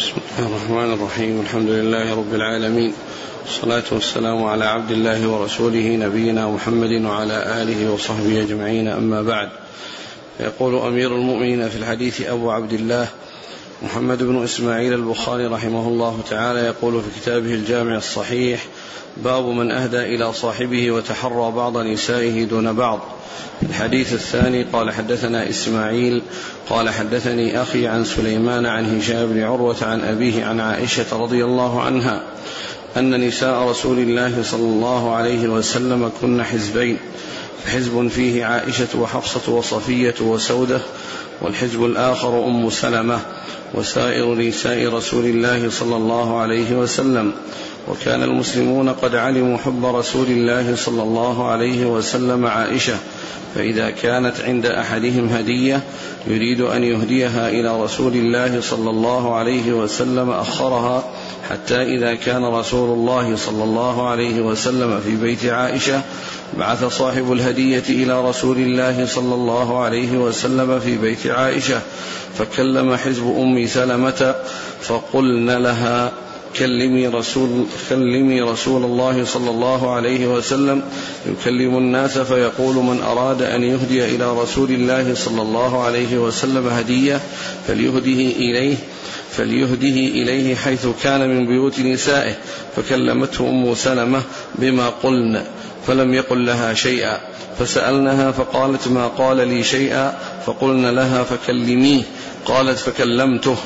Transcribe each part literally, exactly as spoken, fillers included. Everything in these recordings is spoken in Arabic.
بسم الله الرحمن الرحيم. الحمد لله رب العالمين، والصلاة والسلام على عبد الله ورسوله نبينا محمد وعلى آله وصحبه أجمعين، أما بعد. يقول أمير المؤمنين في الحديث أبو عبد الله محمد بن إسماعيل البخاري رحمه الله تعالى، يقول في كتابه الجامع الصحيح: باب من أهدى إلى صاحبه وتحرى بعض نسائه دون بعض. الحديث الثاني: قال حدثنا إسماعيل قال حدثني أخي عن سليمان عن هشام بن عروة عن أبيه عن عائشة رضي الله عنها أن نساء رسول الله صلى الله عليه وسلم كن حزبين، حزب فيه عائشة وحفصة وصفية وسودة، والحزب الآخر أم سلمة وسائر نساء رسول الله صلى الله عليه وسلم. وكان المسلمون قد علموا حب رسول الله صلى الله عليه وسلم عائشة، فإذا كانت عند أحدهم هدية يريد أن يهديها إلى رسول الله صلى الله عليه وسلم أخرها، حتى إذا كان رسول الله صلى الله عليه وسلم في بيت عائشة بعث صاحب الهدية إلى رسول الله صلى الله عليه وسلم في بيت عائشة، فكلم حزب أم سلمة فقلن لها: كلمي رسول, كلمي رسول الله صلى الله عليه وسلم يكلم الناس فيقول: من أراد أن يهدي إلى رسول الله صلى الله عليه وسلم هدية فليهده إليه فليهده إليه حيث كان من بيوت نسائه. فكلمته أم سلمة بما قلن، فلم يقل لها شيئا، فسألنها فقالت: ما قال لي شيئا. فقلن لها: فكلميه. قالت: فكلمته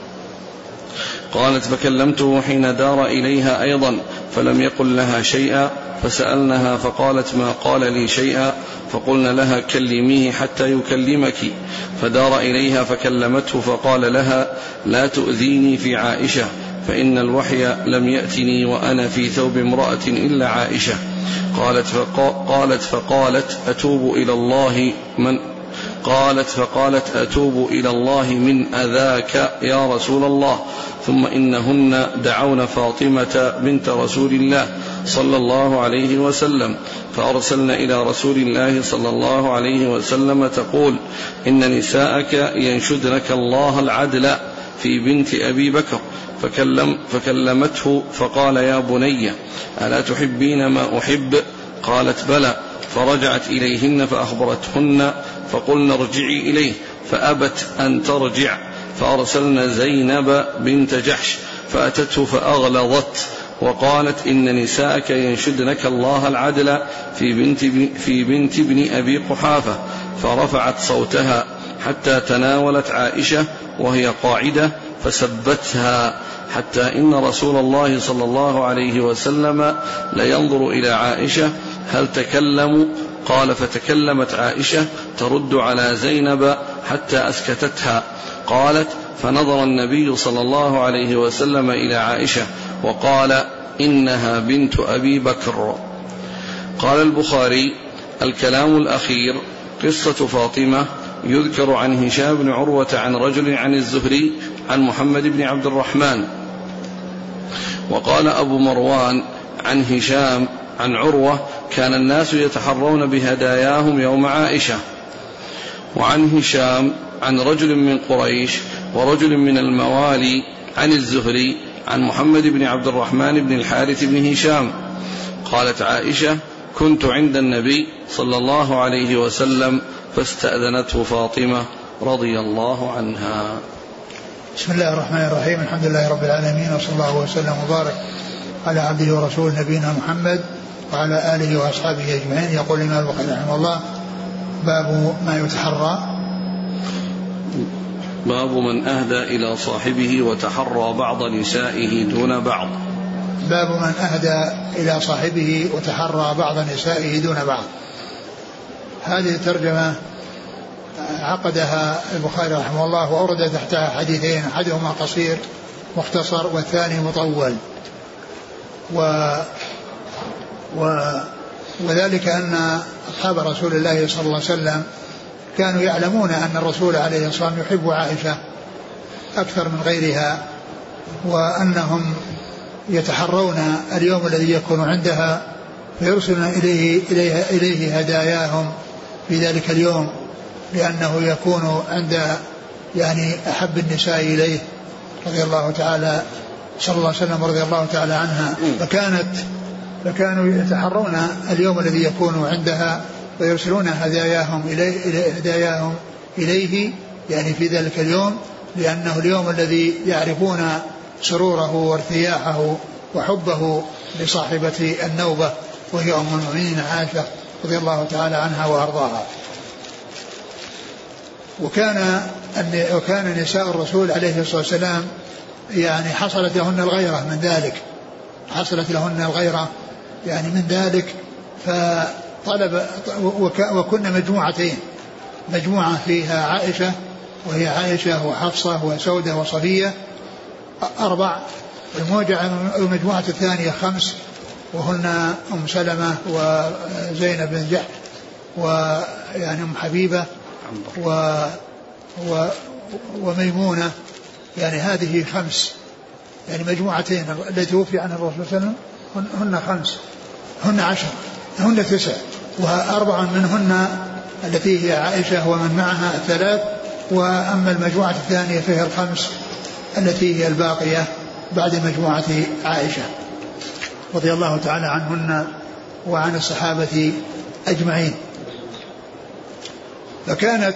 قالت فكلمته حين دار إليها أيضا، فلم يقل لها شيئا. فسألنها فقالت: ما قال لي شيئا. فقلنا لها: كلميه حتى يكلمك. فدار إليها فكلمته فقال لها: لا تؤذيني في عائشة، فإن الوحي لم يأتني وأنا في ثوب امرأة إلا عائشة. قالت فقالت, فقالت أتوب إلى الله من قالت فقالت أتوب إلى الله من أذاك يا رسول الله. ثم إنهن دعون فاطمة بنت رسول الله صلى الله عليه وسلم، فأرسلن إلى رسول الله صلى الله عليه وسلم تقول: إن نساءك ينشدنك الله العدل في بنت أبي بكر. فكلم فكلمته فقال: يا بني، ألا تحبين ما أحب؟ قالت: بلى. فرجعت إليهن فأخبرتهن، فقلن: ارجعي إليه، فأبت أن ترجع. فأرسلنا زينب بنت جحش فأتته فأغلظت وقالت: إن نساءك ينشدنك الله العدل في بنت, في بنت ابن أبي قحافة. فرفعت صوتها حتى تناولت عائشة وهي قاعدة فسبتها، حتى إن رسول الله صلى الله عليه وسلم لينظر إلى عائشة هل تكلموا؟ قال: فتكلمت عائشة ترد على زينب حتى أسكتتها. قالت: فنظر النبي صلى الله عليه وسلم إلى عائشة وقال: إنها بنت أبي بكر. قال البخاري: الكلام الأخير قصة فاطمة يذكر عن هشام بن عروة عن رجل عن الزهري عن محمد بن عبد الرحمن. وقال أبو مروان عن هشام عن عروة: كان الناس يتحرون بهداياهم يوم عائشة. وعن هشام عن رجل من قريش ورجل من الموالي عن الزهري عن محمد بن عبد الرحمن بن الحارث بن هشام. قالت عائشة: كنت عند النبي صلى الله عليه وسلم فاستأذنته فاطمة رضي الله عنها. بسم الله الرحمن الرحيم. الحمد لله رب العالمين، وصلى الله وسلم وبارك على عبده ورسوله نبينا محمد وعلى آله وأصحابه أجمعين. يقول الإمام البخاري رحمه الله: باب ما يتحرى باب من أهدى إلى صاحبه وتحرى بعض نسائه دون بعض. باب من أهدى إلى صاحبه وتحرى بعض نسائه دون بعض. هذه الترجمة عقدها البخاري رحمه الله وأورد تحتها حديثين، أحدهما قصير مختصر والثاني مطول، و و وذلك أن أصحاب رسول الله صلى الله عليه وسلم كانوا يعلمون أن الرسول عليه الصلاة والسلام يحب عائشة أكثر من غيرها، وأنهم يتحرون اليوم الذي يكون عندها فيرسلون إليه, إليه, إليه هداياهم في ذلك اليوم، لأنه يكون عند يعني أحب النساء إليه رضي الله تعالى صلى الله عليه وسلم رضي الله تعالى عنها. فكانت فكانوا يتحرون اليوم الذي يكون عندها ويرسلون هداياهم إليه, هداياهم إليه يعني في ذلك اليوم، لأنه اليوم الذي يعرفون سروره وارتياحه وحبه لصاحبة النوبة وهي أم المؤمنين عائشة رضي الله تعالى عنها وأرضاها. وكان وكان نساء الرسول عليه الصلاة والسلام يعني حصلت لهن الغيرة من ذلك، حصلت لهن الغيرة يعني من ذلك، فطلب وكنا مجموعتين، مجموعة فيها عائشة وهي عائشة وحفصة وسودة وصفية أربع، والمجموعة الثانية خمس وهن أم سلمة وزينب بن جحش ويعني أم حبيبة و و وميمونة، يعني هذه خمس، يعني مجموعتين التي توفي عنها الرسول صلى الله عليه وسلم هن خمس، هن عشر، هن تسع، وأربع منهن التي هي عائشة ومن معها ثلاث، وأما المجموعة الثانية فهي الخمس التي هي الباقية بعد مجموعة عائشة رضي الله تعالى عنهن وعن الصحابة أجمعين. فكانت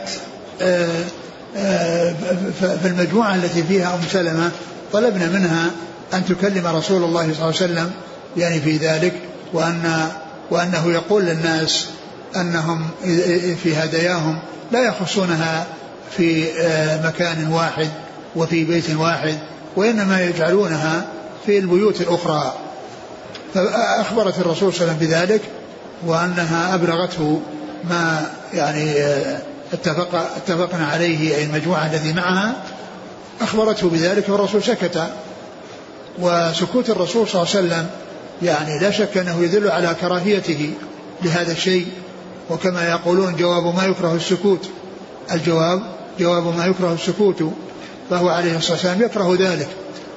في المجموعة التي فيها أم سلمة طلبنا منها أن تكلم رسول الله صلى الله عليه وسلم يعني في ذلك، وأن وأنه يقول للناس أنهم في هداياهم لا يخصونها في مكان واحد وفي بيت واحد، وإنما يجعلونها في البيوت الأخرى. فأخبرت الرسول صلى الله عليه وسلم بذلك، وأنها أبلغته ما يعني اتفق اتفقنا عليه أي المجموعة التي معها، أخبرته بذلك والرسول سكت. وسكوت الرسول صلى الله عليه وسلم يعني لا شك أنه يدل على كراهيته لهذا الشيء، وكما يقولون جواب ما يكره السكوت، الجواب جواب ما يكره السكوت، فهو عليه الصلاة والسلام يكره ذلك.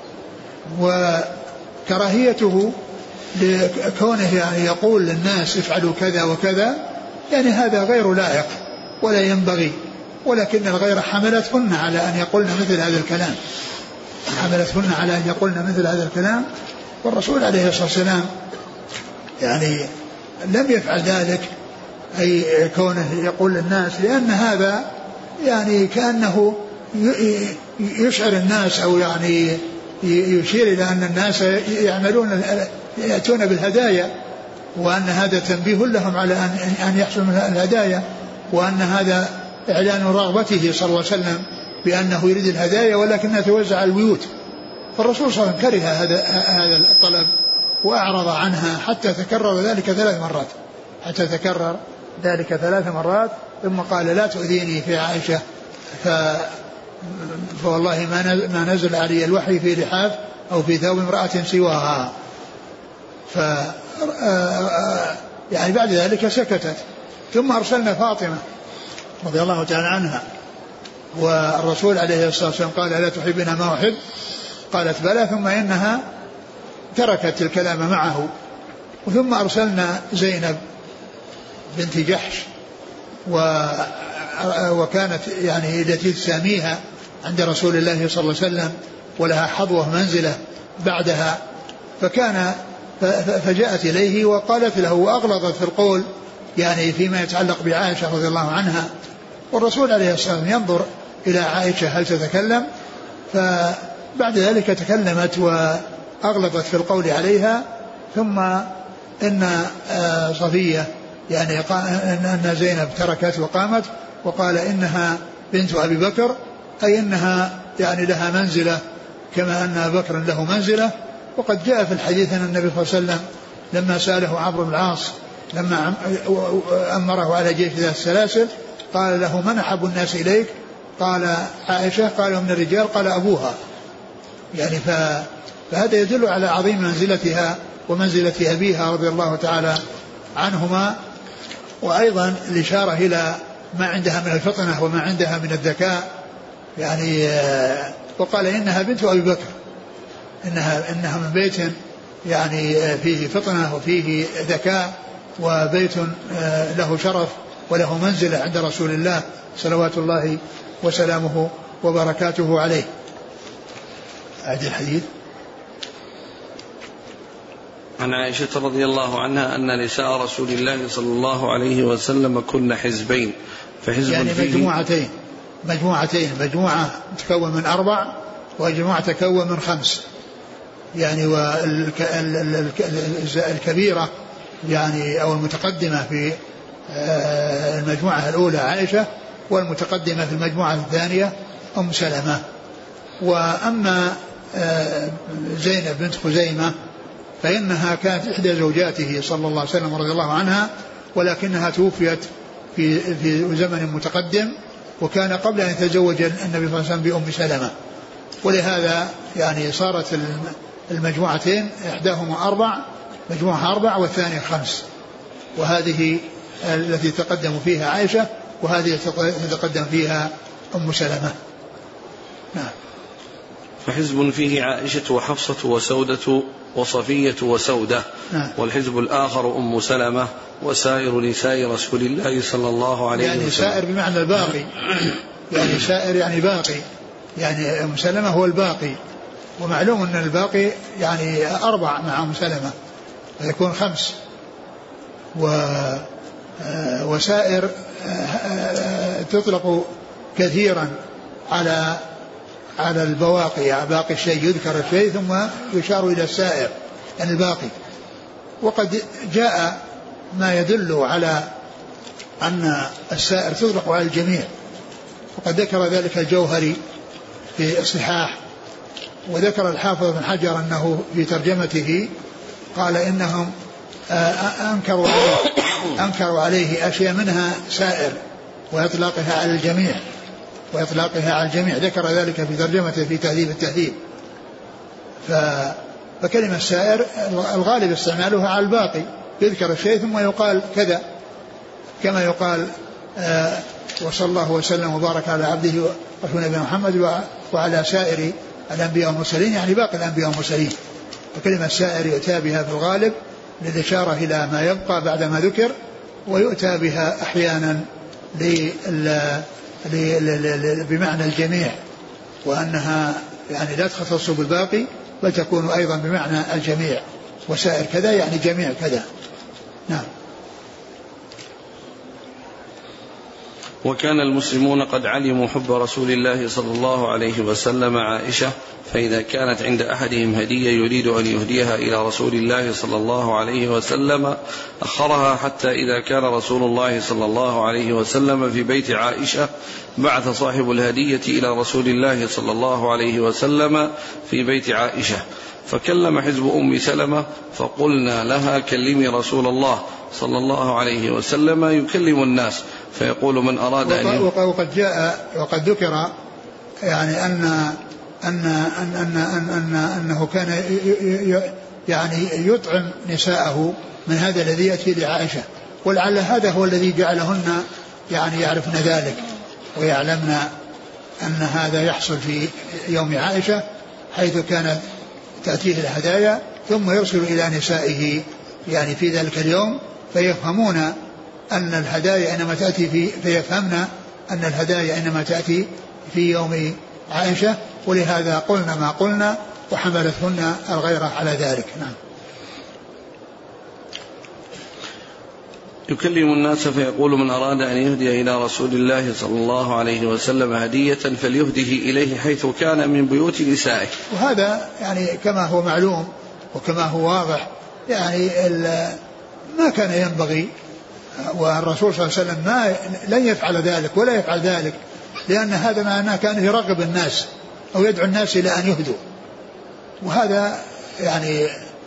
وكراهيته لكونه يعني يقول للناس افعلوا كذا وكذا، يعني هذا غير لائق ولا ينبغي، ولكن الغير حملتهن على أن يقولن مثل هذا الكلام، حملتهن على أن يقولن مثل هذا الكلام. والرسول عليه الصلاة والسلام يعني لم يفعل ذلك، أي كونه يقول للناس، لأن هذا يعني كأنه يشعر الناس أو يعني يشير إلى أن الناس يعملون يأتون بالهدايا، وأن هذا تنبيه لهم على أن يحصل من الهدايا، وأن هذا إعلان رغبته صلى الله عليه وسلم بأنه يريد الهدايا ولكنها توزع على البيوت. فالرسول صلى الله عليه وسلم كره هذا هذا الطلب وأعرض عنها حتى تكرر ذلك ثلاث مرات حتى تكرر ذلك ثلاث مرات ثم قال لا تؤذيني في عائشة، ف فوالله ما نزل علي الوحي في لحاف أو في ثوب امرأة سواها. ف يعني بعد ذلك سكتت. ثم أرسلنا فاطمة رضي الله تعالى عنها، والرسول عليه الصلاة والسلام قال لا تحبنا ما أحب؟ قالت بلى، ثم إنها تركت الكلام معه. وثم أرسلنا زينب بنت جحش، وكانت يعني التي تساميها عند رسول الله صلى الله عليه وسلم ولها حظوة منزلة بعدها، فكان فجاءت إليه وقالت له وأغلظت في القول يعني فيما يتعلق بعائشة رضي الله عنها. والرسول عليه الصلاة والسلام ينظر إلى عائشة هل تتكلم، فبعد ذلك تكلمت وأغلظت في القول عليها. ثم إن صفية يعني أن زينب تركت وقامت وقال إنها بنت أبي بكر، أي إنها يعني لها منزلة كما أن أبي بكر له منزلة. وقد جاء في الحديث أن النبي صلى الله عليه وسلم لما سأله عمرو بن العاص لما أمره على جيش ذات السلاسل قال له من أحب الناس إليك؟ قال عائشة. قال من الرجال؟ قال أبوها. يعني فهذا يدل على عظيم منزلتها ومنزلة أبيها رضي الله تعالى عنهما، وأيضا الإشارة إلى ما عندها من الفطنة وما عندها من الذكاء. يعني وقال إنها بنت أبي بكر، إنها, إنها من بيت يعني فيه فطنة وفيه ذكاء، وبيت له شرف وله منزلة عند رسول الله صلوات الله وسلامه وبركاته عليه. أعد الحديث. عن عائشة رضي الله عنها أن نساء رسول الله صلى الله عليه وسلم كن حزبين، فحزب يعني فيه مجموعتين مجموعتين مجموعة تكون من أربع ومجموعة تكون من خمس، يعني والكبيرة يعني أو المتقدمة في المجموعة الأولى عائشة، والمتقدمة في المجموعة الثانية أم سلمة. وأما زينب بنت خزيمة فإنها كانت إحدى زوجاته صلى الله عليه وسلم رضي الله عنها، ولكنها توفيت في في زمن متقدم، وكان قبل أن يتزوج النبي صلى الله عليه وسلم بأم سلمة، ولهذا يعني صارت المجموعتين إحداهما أربع، مجموعة أربع والثانية خمس، وهذه التي تقدم فيها عائشة وهذه تقدم فيها أم سلمة. نعم. فحزب فيه عائشة وحفصة وسودة وصفية وسودة. نعم. والحزب الآخر أم سلمة وسائر نساء رسول الله صلى الله عليه يعني وسلم. يعني سائر بمعنى الباقي، يعني سائر يعني باقي، يعني أم سلمة هو الباقي، ومعلوم أن الباقي يعني أربع مع أم سلمة فيكون خمس، و وسائر تطلق كثيرا على على البواقي، يعني باقي الشيء يذكر الشيء ثم يشار إلى السائر يعني الباقي. وقد جاء ما يدل على أن السائر تطلق على الجميع، وقد ذكر ذلك الجوهري في الصحاح، وذكر الحافظ بن حجر أنه في ترجمته قال إنهم أنكروا عليه, أنكروا عليه أشياء منها سائر وإطلاقها على الجميع وإطلاقها على الجميع، ذكر ذلك في ترجمته في تهذيب التهذيب. فكلمة السائر الغالب استعمالها على الباقي، يذكر الشيء ثم يقال كذا، كما يقال آه وصلى الله وسلم وبارك على عبده ورسوله نبينا محمد وعلى سائر الأنبياء والمرسلين، يعني باقي الأنبياء والمرسلين. فكلمة السائر يؤتى بها في الغالب للإشارة إلى ما يبقى بعد ما ذكر، ويؤتى بها أحيانا بمعنى الجميع، وأنها يعني لا تختص بالباقي بل تكون أيضا بمعنى الجميع، وسائر كذا يعني جميع كذا. نعم. وكان المسلمون قد علموا حب رسول الله صلى الله عليه وسلم عائشة، فإذا كانت عند أحدهم هدية يريد أن يهديها إلى رسول الله صلى الله عليه وسلم أخرها حتى إذا كان رسول الله صلى الله عليه وسلم في بيت عائشة بعث صاحب الهدية إلى رسول الله صلى الله عليه وسلم في بيت عائشة، فكلم حزب أم سلمة فقلنا لها كلمي رسول الله صلى الله عليه وسلم يكلم الناس، فيقول من أراد أن وقد جاء وقد ذكر يعني أن أن أن أن أن أن أنه كان يعني يطعم نساءه من هذا الذي يأتي لعائشة، ولعل هذا هو الذي جعلهن يعني يعرفن ذلك ويعلمن أن هذا يحصل في يوم عائشة، حيث كانت تأتيه الهدايا ثم يرسل إلى نسائه يعني في ذلك اليوم، فيفهمون أن الهدايا إنما تأتي في فيفهمن أن الهدايا إنما تأتي في يوم عائشة، ولهذا قلنا ما قلنا وحملتهن الغيرة على ذلك. نعم. يكلم الناس فيقول من أراد أن يهدي إلى رسول الله صلى الله عليه وسلم هدية فليهده إليه حيث كان من بيوت نسائه. وهذا يعني كما هو معلوم وكما هو واضح يعني ما كان ينبغي، والرسول صلى الله عليه وسلم ما لن يفعل ذلك ولا يفعل ذلك، لأن هذا معناه كان يرغب الناس أو يدعو الناس إلى أن يهدوا، وهذا يعني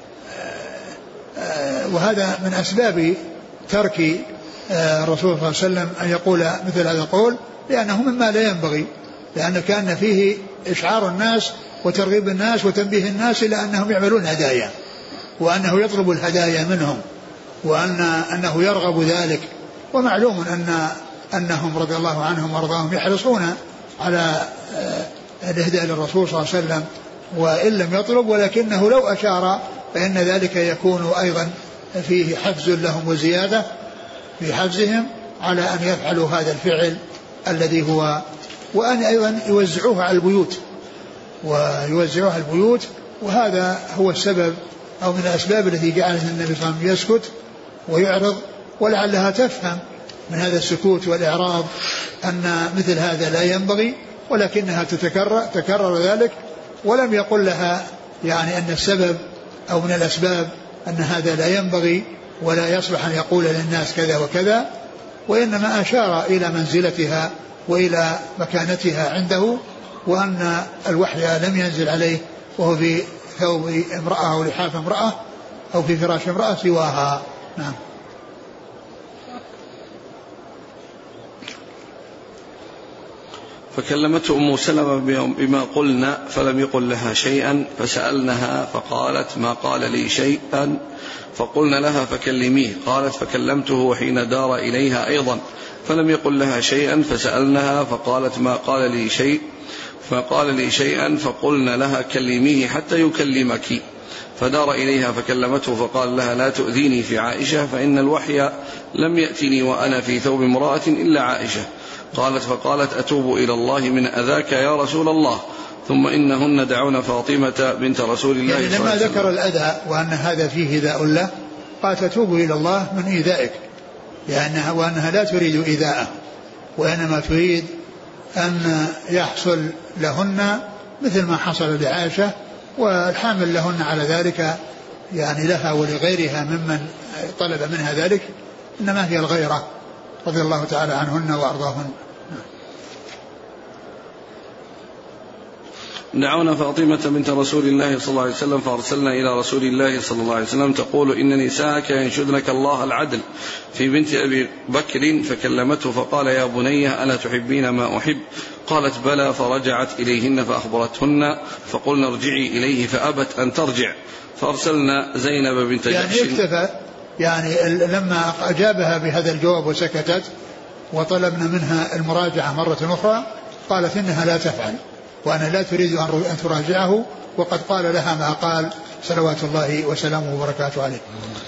وهذا من أسباب ترك الرسول صلى الله عليه وسلم أن يقول مثل هذا القول، لأنه مما لا ينبغي، لأن كان فيه إشعار الناس وترغيب الناس وتنبيه الناس إلى أنهم يعملون هدايا، وأنه يطلب الهدايا منهم، وأن أنه يرغب ذلك. ومعلوم أن أنهم رضي الله عنهم وارضاهم يحرصون على الإهداء للرسول صلى الله عليه وسلم وإن لم يطلب، ولكنه لو أشار فإن ذلك يكون أيضا فيه حفز لهم وزيادة في حفزهم على أن يفعلوا هذا الفعل الذي هو، وأن أيضا يوزعوه على البيوت، ويوزعها البيوت. وهذا هو السبب أو من الأسباب التي جعلت النبي صلى الله عليه وسلم يسكت ويعرض. ولعلها تفهم من هذا السكوت والإعراض أن مثل هذا لا ينبغي، ولكنها تتكرر تكرر ذلك، ولم يقل لها يعني أن السبب أو من الأسباب أن هذا لا ينبغي ولا يصلح أن يقول للناس كذا وكذا، وإنما أشار إلى منزلتها وإلى مكانتها عنده، وأن الوحي لم ينزل عليه وهو في ثوب امرأة أو لحاف امرأة أو في فراش امرأة سواها. نعم. فكلمته أم سلمة بما قلنا فلم يقل لها شيئا، فسألنها فقالت ما قال لي شيئا، فقلنا لها فكلميه، قالت فكلمته وحين دار إليها أيضا فلم يقل لها شيئا، فسألنها فقالت ما قال لي شيء فقال لي شيئا، فقلنا لها كلميه حتى يكلمك، فدار إليها فكلمته فقال لها لا تؤذيني في عائشة فإن الوحي لم يأتني وأنا في ثوب امرأة إلا عائشة. قالت فقالت أتوب إلى الله من أذاك يا رسول الله، ثم إنهن دعون فاطمة بنت رسول الله يعني لما ذكر الأذى وأن هذا فيه إيذاء له قالت أتوب إلى الله من إيذائك، لأنها وأنها لا تريد إيذاءه، وإنما تريد أن يحصل لهن مثل ما حصل لعائشة، والحامل لهن على ذلك يعني لها ولغيرها ممن طلب منها ذلك إنما هي الغيرة رضي الله تعالى عنهن وأرضاهن. دعونا فاطمة بنت رسول الله صلى الله عليه وسلم فأرسلنا إلى رسول الله صلى الله عليه وسلم تقول إن نساءك ينشدنك الله العدل في بنت أبي بكر، فكلمته فقال يا بني ألا تحبين ما أحب؟ قالت بلى، فرجعت إليهن فأخبرتهن، فقلنا ارجعي إليه فأبت أن ترجع، فأرسلنا زينب بنت جحش. يعني اكتفى يعني لما أجابها بهذا الجواب وسكتت وطلبنا منها المراجعة مرة أخرى قالت إنها لا تفعل وأنا لا تريد أن تراجعه، وقد قال لها ما قال صلوات الله وسلامه وبركاته عليه.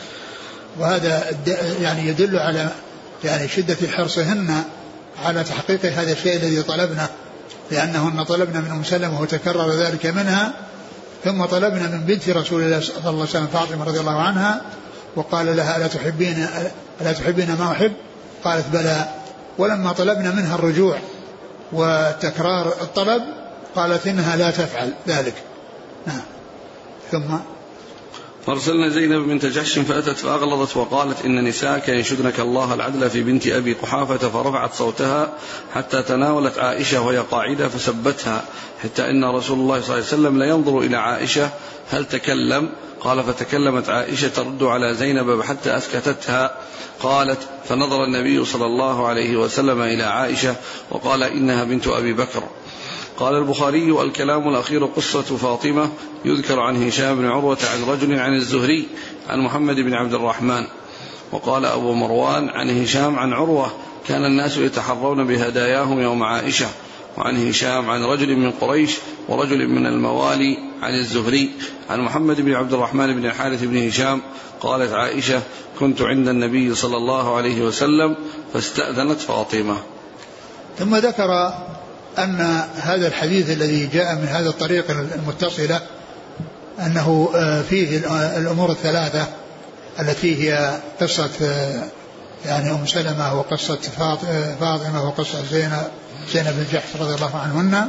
وهذا يعني يدل على يعني شدة حرصهن على تحقيق هذا الشيء الذي طلبنا، لأنهن طلبنا من أم سلمة وتكرر ذلك منها، ثم طلبنا من بنت رسول الله صلى الله عليه وسلم فاطمة رضي الله عنها وقال لها ألا تحبين, ألا تحبين ما أحب؟ قالت بلى. ولما طلبنا منها الرجوع وتكرار الطلب قالت إنها لا تفعل ذلك. نعم. ثم فارسلنا زينب بنت جحش فأتت فأغلظت وقالت إن نساءك ينشدنك الله العدل في بنت أبي قحافة، فرفعت صوتها حتى تناولت عائشة وهي قاعدة فسبتها، حتى إن رسول الله صلى الله عليه وسلم لا ينظر إلى عائشة هل تكلم؟ قال فتكلمت عائشة ترد على زينب حتى أسكتتها. قالت فنظر النبي صلى الله عليه وسلم إلى عائشة وقال إنها بنت أبي بكر. قال البخاري الكلام الأخير قصة فاطمة، يذكر عن هشام بن عروة عن رجل عن الزهري عن محمد بن عبد الرحمن. وقال أبو مروان عن هشام عن عروة كان الناس يتحرون بهداياهم يوم عائشة. وعن هشام عن رجل من قريش ورجل من الموالي عن الزهري عن محمد بن عبد الرحمن بن الحارث بن هشام. قالت عائشة كنت عند النبي صلى الله عليه وسلم فاستأذنت فاطمة. ثم ذكر أن هذا الحديث الذي جاء من هذا الطريق المتصلة أنه فيه الأمور الثلاثة التي هي قصة يعني أم سلمة وقصة فاطمة وقصة زينب زينب بن جحش رضي الله عنهن،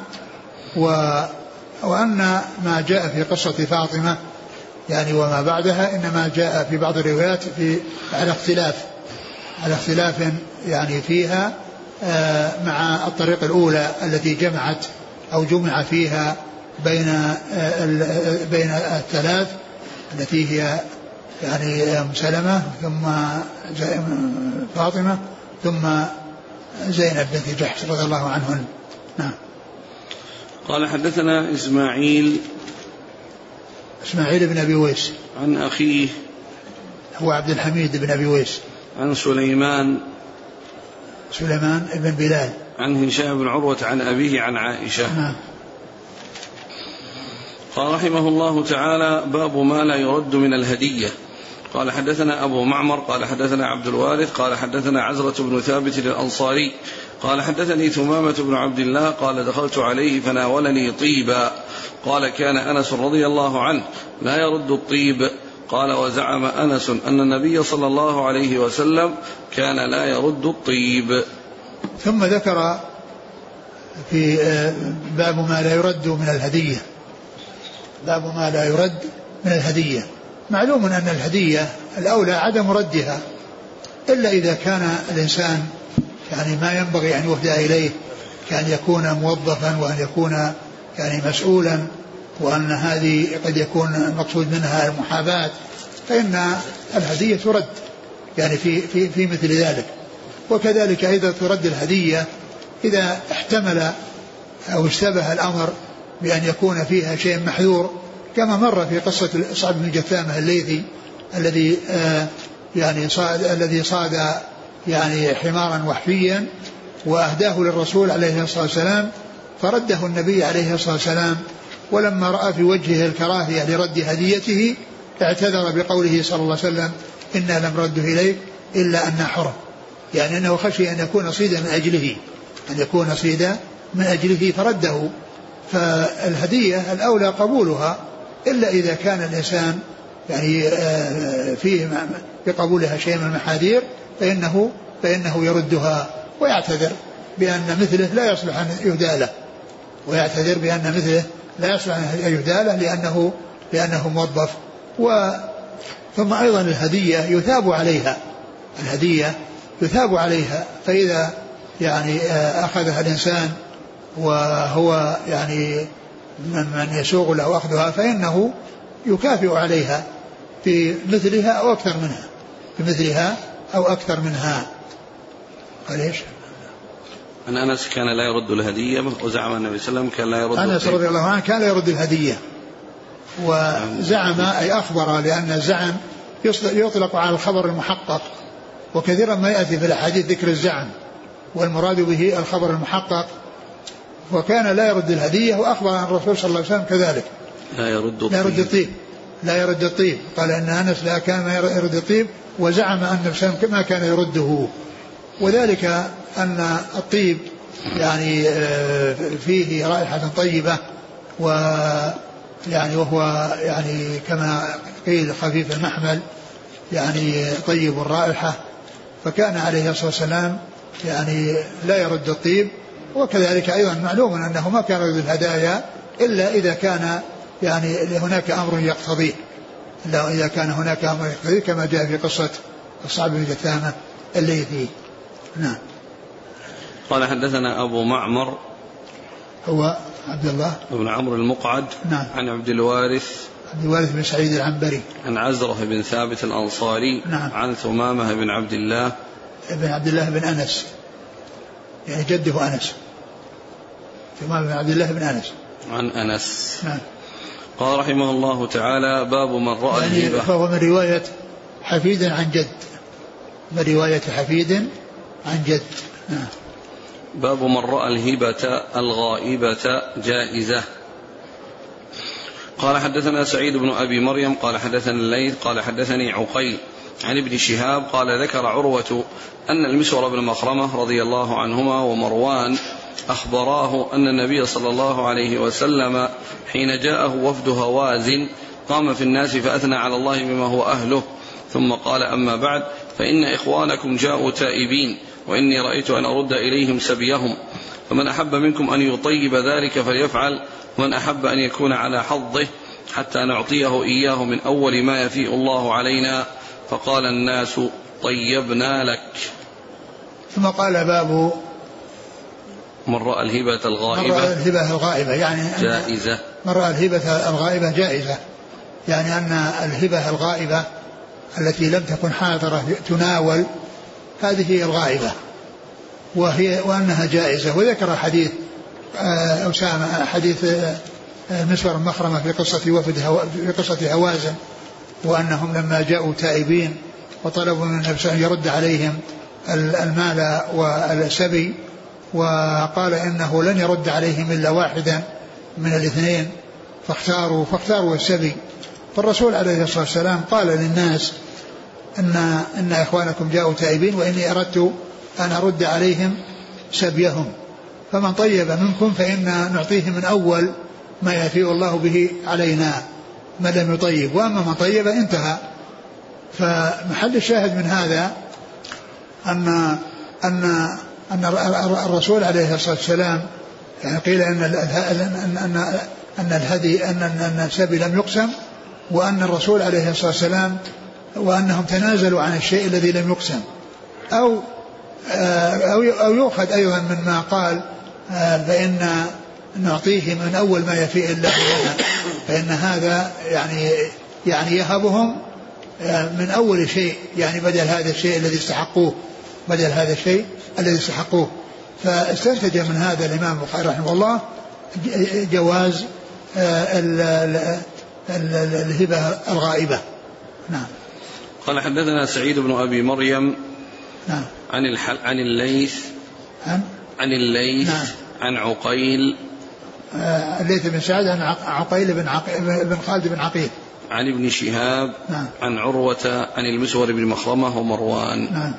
وأن ما جاء في قصة فاطمة يعني وما بعدها إنما جاء في بعض الروايات في على اختلاف على اختلاف يعني فيها مع الطريقة الأولى التي جمعت أو جمع فيها بين بين الثلاث التي هي يعني أم سلمة ثم فاطمة ثم زينب بنت جحش رضي الله عنهن. نعم. قال حدثنا إسماعيل إسماعيل بن أبي ويس عن أخيه هو عبد الحميد بن أبي ويس عن سليمان سليمان بن بلال عن هشام بن عروة عن أبيه عن عائشة. نعم. قال رحمه الله تعالى باب ما لا يرد من الهدية. قال حدثنا أبو معمر قال حدثنا عبد الوارث قال حدثنا عزرة بن ثابت الأنصاري قال حدثني ثمامة بن عبد الله قال دخلت عليه فناولني طيبا قال كان أنس رضي الله عنه لا يرد الطيب. قال وزعم أنس أن النبي صلى الله عليه وسلم كان لا يرد الطيب. ثم ذكر في باب ما لا يرد من الهدية. باب ما لا يرد من الهدية. معلوم أن الهدية الأولى عدم ردها إلا إذا كان الإنسان يعني ما ينبغي أن يهدى إليه، كأن يكون موظفا وأن يكون يعني مسؤولا، وأن هذه قد يكون المقصود منها المحاباة، فإن الهدية ترد يعني في, في, في مثل ذلك. وكذلك أيضا ترد الهدية إذا احتمل أو اشتبه الأمر بأن يكون فيها شيء محذور، كما مر في قصة صعب بن جثامة الليثي الذي آه يعني صاد الذي صاد يعني حمارا وحشيا وأهداه للرسول عليه الصلاة والسلام، فرده النبي عليه الصلاة والسلام، ولما رأى في وجهه الكراهية لرد هديته اعتذر بقوله صلى الله عليه وسلم إنا لم رده إليك إلا أن حرم، يعني أنه خشي أن يكون صيدا من أجله أن يكون صيدا من أجله فرده. فالهدية الأولى قبولها إلا إذا كان الإنسان يعني فيه بقبولها شيء من المحاذير فإنه, فإنه يردها ويعتذر بأن مثله لا يصلح أن يهدى له ويعتذر بأن مثله لا يصلح أن يهدى له لأنه, لأنه موظف. و ثم أيضا الهدية يثاب عليها، الهدية يثاب عليها، فإذا يعني أخذها الإنسان وهو يعني من يسوغ له أخذها فإنه يكافئ عليها في مثلها أو أكثر منها، في مثلها أو أكثر منها. قال إيش؟ أن أنس كان لا يرد الهدية، وزعم النبي صلى الله عليه وسلم كان لا يرد الهدية. أنس رضي الله عنه كان لا يرد الهدية، وزعم أي أخبر، لأن الزعم يطلق على الخبر المحقق، وكثيرا ما يأتي في الأحاديث ذكر الزعم والمراد به الخبر المحقق. وكان لا يرد الهدية، وأخبر عن الرسول صلى الله عليه وسلم كذلك لا يرد الطيب, لا يرد الطيب لا يرد الطيب قال إن أنس لا كان يرد الطيب، وزعم أن الرسول ما كان يرده، وذلك أن الطيب يعني فيه رائحة طيبة، ويعني وهو يعني كما قيل خفيف المحمل يعني طيب الرائحة، فكان عليه الصلاة والسلام يعني لا يرد الطيب. وكذلك أيضا معلوم أنه ما كان يرد الهدايا إلا إذا كان يعني هناك أمر يقتضيه، إلا إذا كان هناك أمر يقتضيه، كما جاء في قصة الصعب بن جثامة الليثي. نعم. قال حدثنا أبو معمر هو عبد الله بن عمرو المقعد. نعم. عن عبد الوارث عبد الوارث بن سعيد العنبري. عن عزرة بن ثابت الأنصاري. نعم. عن ثمامة بن عبد الله بن عبد الله بن أنس، يعني جده أنس، ثمامة بن عبد الله بن أنس عن أنس. نعم. قال رحمه الله تعالى باب من رأى يعني الهبة، فهو من رواية حفيد عن جد، من رواية حفيد عن جد. نعم. باب من رأى الهبة الغائبة جائزة. قال حدثنا سعيد بن أبي مريم قال حدثنا الليث قال حدثني عقيل عن ابن شهاب قال ذكر عروة أن المسور بن مخرمة رضي الله عنهما ومروان أخبراه أن النبي صلى الله عليه وسلم حين جاءه وفد هوازن قام في الناس فأثنى على الله بما هو أهله، ثم قال أما بعد فإن إخوانكم جاءوا تائبين وإني رأيت أن أرد إليهم سبيهم، فمن أحب منكم أن يطيب ذلك فليفعل، ومن أحب أن يكون على حظه حتى نعطيه إياه من أول ما يفيء الله علينا. فقال الناس طيبنا لك. ثم قال باب من رأى الهبة الغائبة, من رأى الهبة الغائبة يعني جائزة. من رأى الهبة الغائبة جائزة، يعني أن الهبة الغائبة التي لم تكن حاضرة تناول، هذه هي الغائبة، وهي وأنها جائزة. وذكر حديث أسامة حديث مسور مخرمة في قصة وفد في قصة هوازن، وأنهم لما جاءوا تائبين وطلبوا من النبي صلى الله عليه وسلم يرد عليهم المال والسبي، وقال إنه لن يرد عليهم إلا واحدا من الاثنين، فاختاروا فاختاروا السبي. فالرسول عليه الصلاة والسلام قال للناس إن, إن إخوانكم جاءوا تائبين وإني أردت أن أرد عليهم سبيهم، فمن طيب منكم فإن نعطيه من أول ما يفيء الله به علينا من لم يطيب، وأما من طيب انتهى. فمحل الشاهد من هذا أن أن أن الرسول عليه الصلاة والسلام يعني قيل أن أن أن الهدي أن أن السبي لم يقسم، وأن الرسول عليه الصلاة والسلام وأنهم تنازلوا عن الشيء الذي لم يقسم، أو أو أو يؤخذ أيضا مما قال فإن نعطيه من أول ما يفيء الله لنا، فإن هذا يعني يعني يهبهم من أول شيء، يعني بدل هذا الشيء الذي استحقوه، بدل هذا الشيء الذي استحقوه. فاستنتج من هذا الإمام البخاري رحمه الله جواز الهبة الغائبة. نعم. قال حدثنا سعيد بن أبي مريم نعم. عن الحل عن الليث عن, عن الليث نعم. عن عقيل آه الليث بن سعد عن عقيل بن, عقيل بن خالد بن عقيل عن ابن شهاب نعم. عن عروة عن المسور بن مخرمة ومروان. نعم.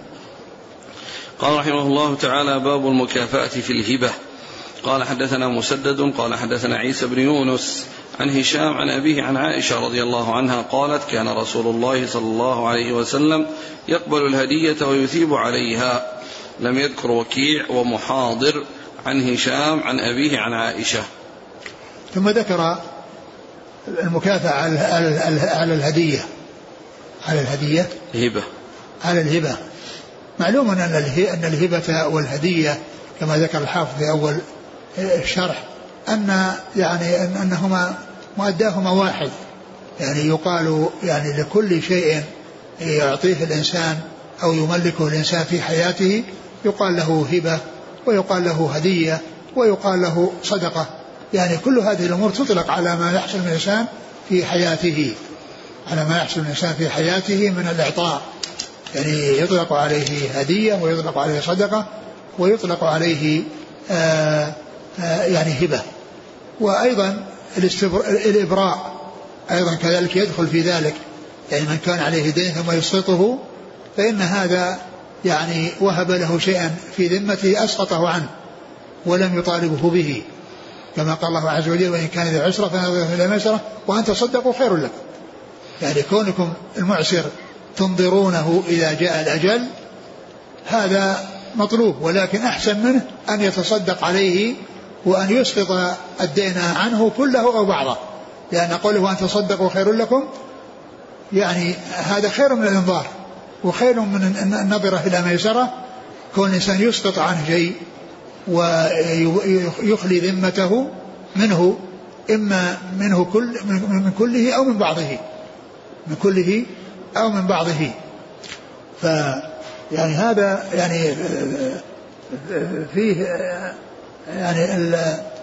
قال رحمه الله تعالى باب المكافأة في الهبة. قال حدثنا مسدد قال حدثنا عيسى بن يونس عن هشام عن أبيه عن عائشة رضي الله عنها قالت كان رسول الله صلى الله عليه وسلم يقبل الهدية ويثيب عليها. لم يذكر وكيع ومحاضر عن هشام عن أبيه عن عائشة. ثم ذكر المكافأة على الهدية على الهدية الهبة على الهبة. معلوم أن الهبة والهدية كما ذكر الحافظ في أول الشرح أن يعني أنهما مؤداهما واحد، يعني يقال يعني لكل شيء يعطيه الإنسان أو يملكه الإنسان في حياته يقال له هبة ويقال له هدية ويقال له صدقة، يعني كل هذه الأمور تطلق على ما يحصل من الإنسان في حياته، على ما يحصل من الإنسان في حياته من الإعطاء، يعني يطلق عليه هدية ويطلق عليه صدقة ويطلق عليه آآ آآ يعني هبة. وأيضا الإبراء أيضا كذلك يدخل في ذلك، يعني من كان عليه دين ثم يسقطه فإن هذا يعني وهب له شيئا في ذمته أسقطه عنه ولم يطالبه به، كما قال الله عز وجل وإن كان ذي عسرة فنظرة إلى ميسرة وأن تصدقوا خير لكم. يعني كونكم المعسر تنظرونه إذا جاء الأجل هذا مطلوب، ولكن أحسن منه أن يتصدق عليه وأن يسقط الدين عنه كله أو بعضه، لأن قوله أن تصدقوا خير لكم يعني هذا خير من الإنظار وخير من النظرة إلى ميسرة. كون الإنسان يسقط عنه شيء ويخلي ذمته منه، إما منه كل من كله أو من بعضه، من كله أو من بعضه. فيعني هذا يعني فيه يعني ال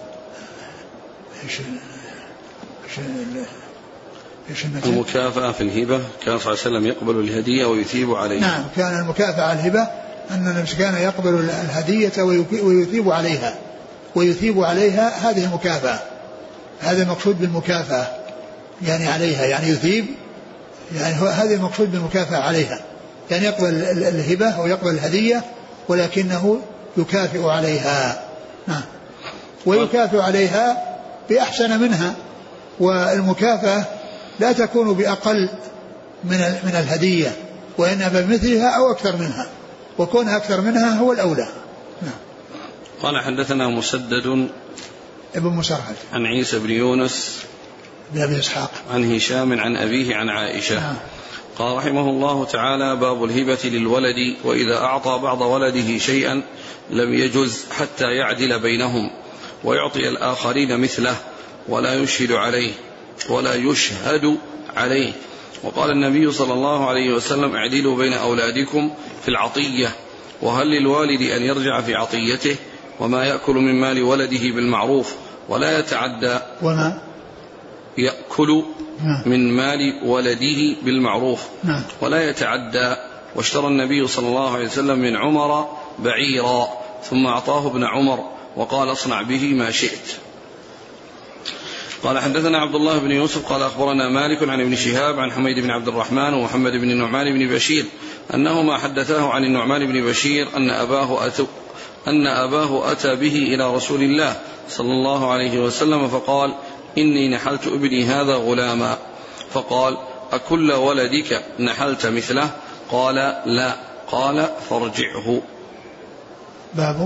المكافأة في الهبة. كان صلى الله عليه وسلم يقبل الهدية ويثيب عليها. نعم، كان المكافأة على الهبة أن النبي كان يقبل الهدية ويثيب عليها، ويثيب عليها هذه المكافأة، هذا المقصود بالمكافأة يعني عليها، يعني يثيب، يعني هذا المقصود بالمكافأة عليها، يعني يقبل الهبة ويقبل الهدية ولكنه يكافئ عليها. نعم، ويكافئ عليها بأحسن منها، والمكافأة لا تكون بأقل من من الهدية، وإنما بمثلها أو أكثر منها، وكونها أكثر منها هو الأولى. نعم. قال حدثنا مسدد ابن مسرهد عن عيسى بن يونس بن أبي إسحاق عن هشام عن أبيه عن عائشة. نعم. قال رحمه الله تعالى باب الهبة للولد وإذا أعطى بعض ولده شيئا لم يجز حتى يعدل بينهم ويعطي الآخرين مثله ولا يشهد عليه ولا يشهد عليه. وقال النبي صلى الله عليه وسلم اعدلوا بين أولادكم في العطية، وهل للوالد أن يرجع في عطيته وما يأكل من مال ولده بالمعروف ولا يتعدى وما يأكل من مال ولده بالمعروف ولا يتعدى. واشترى النبي صلى الله عليه وسلم من عمر بعيرا ثم أعطاه ابن عمر وقال اصنع به ما شئت. قال حدثنا عبد الله بن يوسف قال أخبرنا مالك عن ابن شهاب عن حميد بن عبد الرحمن ومحمد بن النعمان بن بشير أنهما حدثاه عن النعمان بن بشير أن أباه أتى, أن أباه أتى به إلى رسول الله صلى الله عليه وسلم فقال إني نحلت ابني هذا غلاما. فقال: أكل ولدك نحلت مثله؟ قال: لا. قال: فارجعه. باب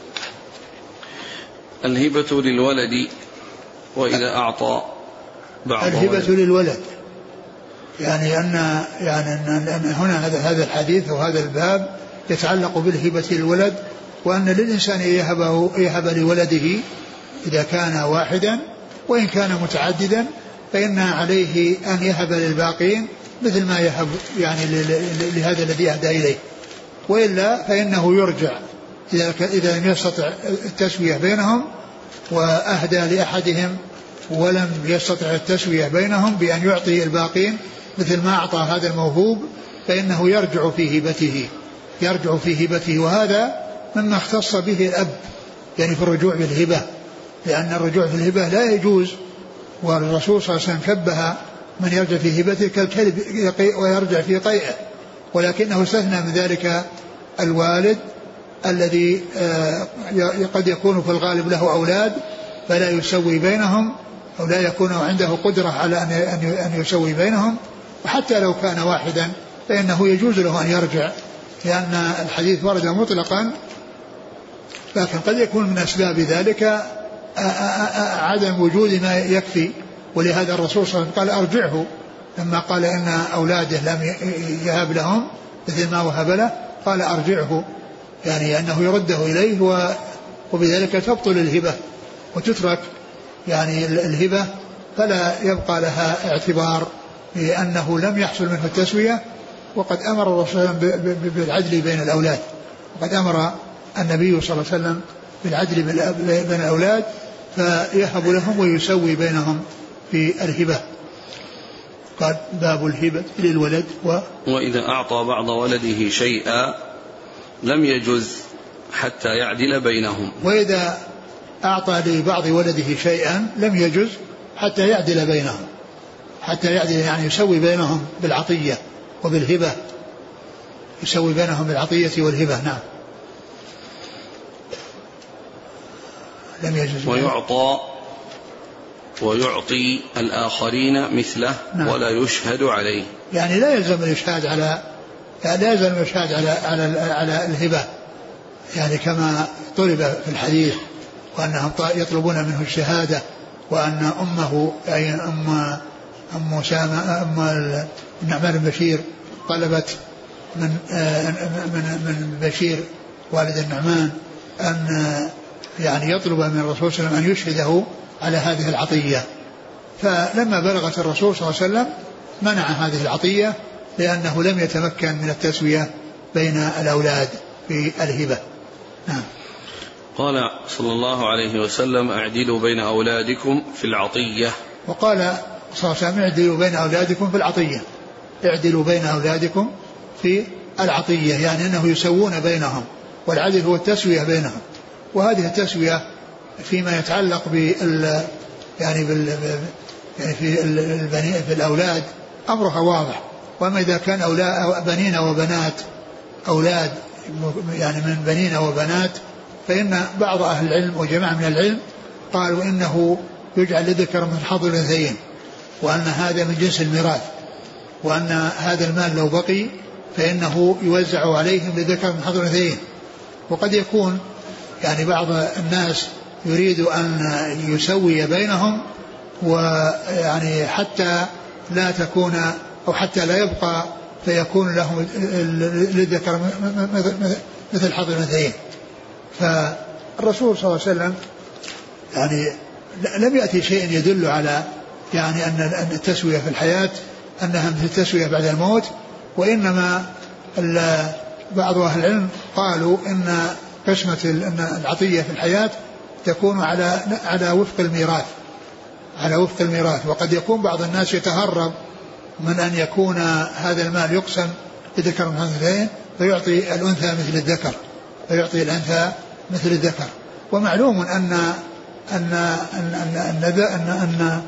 الهبة للولد وإذا أعطى بعض الهبة للولد، يعني أن يعني أن هنا هذا الحديث وهذا الباب يتعلق بالهبة للولد، وأن للإنسان يهبه يهب لولده إذا كان واحدا، وإن كان متعددا فإن عليه أن يهب للباقين مثل ما يهب يعني لهذا الذي أهدى إليه، وإلا فإنه يرجع إذا لم يستطع التسوية بينهم وأهدى لأحدهم ولم يستطع التسوية بينهم بأن يعطي الباقين مثل ما أعطى هذا الموهوب، فإنه يرجع في هبته يرجع في هبته وهذا مما اختص به الأب يعني في الرجوع بالهبة، لأن الرجوع في الهبة لا يجوز، والرسول صلى الله عليه وسلم شبه من يرجع في هبته كالكلب ويرجع في قيئه، ولكنه استثنى من ذلك الوالد الذي قد يكون في الغالب له أولاد فلا يسوي بينهم أو لا يكون عنده قدرة على أن يسوي بينهم، وحتى لو كان واحدا فإنه يجوز له أن يرجع، لأن الحديث ورد مطلقا، لكن قد يكون من أسباب ذلك عدم وجود ما يكفي، ولهذا الرسول صلى الله عليه وسلم قال أرجعه لما قال إن أولاده لم يهب لهم مثل ما وهب له، قال أرجعه يعني أنه يرده إليه، وبذلك تبطل الهبة وتترك يعني الهبة، فلا يبقى لها اعتبار لأنه لم يحصل منه التسوية. وقد أمر الرسول صلى الله عليه وسلم بالعدل بين الأولاد، وقد أمر النبي صلى الله عليه وسلم بالعدل بين الأولاد فيهب لهم ويسوي بينهم في الهبة. قال: باب الهبة للولد و وإذا أعطى بعض ولده شيئا لم يجز حتى يعدل بينهم. وإذا أعطى لبعض ولده شيئا لم يجز حتى يعدل بينهم، حتى يعدل يعني يسوي بينهم بالعطية وبالهبة، يسوي بينهم بالعطية والهبة. نعم. لم يجز. ويعطى ويعطي الآخرين مثله. نعم. ولا يشهد عليه، يعني لا يلزم الإشهاد على يعني لا يلزم الإشهاد على على على الهبة، يعني كما طلب في الحديث وأنهم يطلبون منه الشهادة، وأن أمه أي أم أم سامة أم النعمان بن بشير طلبت من من من بشير والد النعمان أن يعني يطلب من الرسول صلى الله عليه وسلم أن يشهده على هذه العطية، فلما بلغت الرسول صلى الله عليه وسلم منع هذه العطية لأنه لم يتمكن من التسوية بين الأولاد في الهبة. نعم. قال صلى الله عليه وسلم: اعدلوا بين أولادكم في العطية. وقال صلى الله عليه وسلم: اعدلوا بين أولادكم في العطية، اعدلوا بين أولادكم في العطية، يعني أنه يسوون بينهم، والعدل هو التسوية بينهم، وهذه التسوية فيما يتعلق بال يعني بال يعني في البني في الأولاد أمرها واضح، وما إذا كان أولاد بنين وبنات أولاد يعني من بنين وبنات فإن بعض أهل العلم وجماعة من العلم قالوا إنه يجعل لذكر من حظ الأنثيين، وأن هذا من جنس الميراث، وأن هذا المال لو بقي فإنه يوزع عليهم لذكر من حظ الأنثيين. وقد يكون يعني بعض الناس يريد أن يسوي بينهم، ويعني حتى لا تكون أو حتى لا يبقى فيكون له للذكر مثل حظ الأنثيين. فالرسول صلى الله عليه وسلم يعني لم يأتي شيء يدل على يعني أن التسوية في الحياة أنها مثل التسوية بعد الموت، وإنما بعض أهل العلم قالوا إن قسمة العطية في الحياة تكون على على وفق الميراث على وفق الميراث وقد يكون بعض الناس يتهرب من أن يكون هذا المال يقسم لذكر من الأنثيين فيعطي الأنثى مثل الذكر فيعطي الأنثى مثل الذكر. ومعلوم أن أن أن أن أن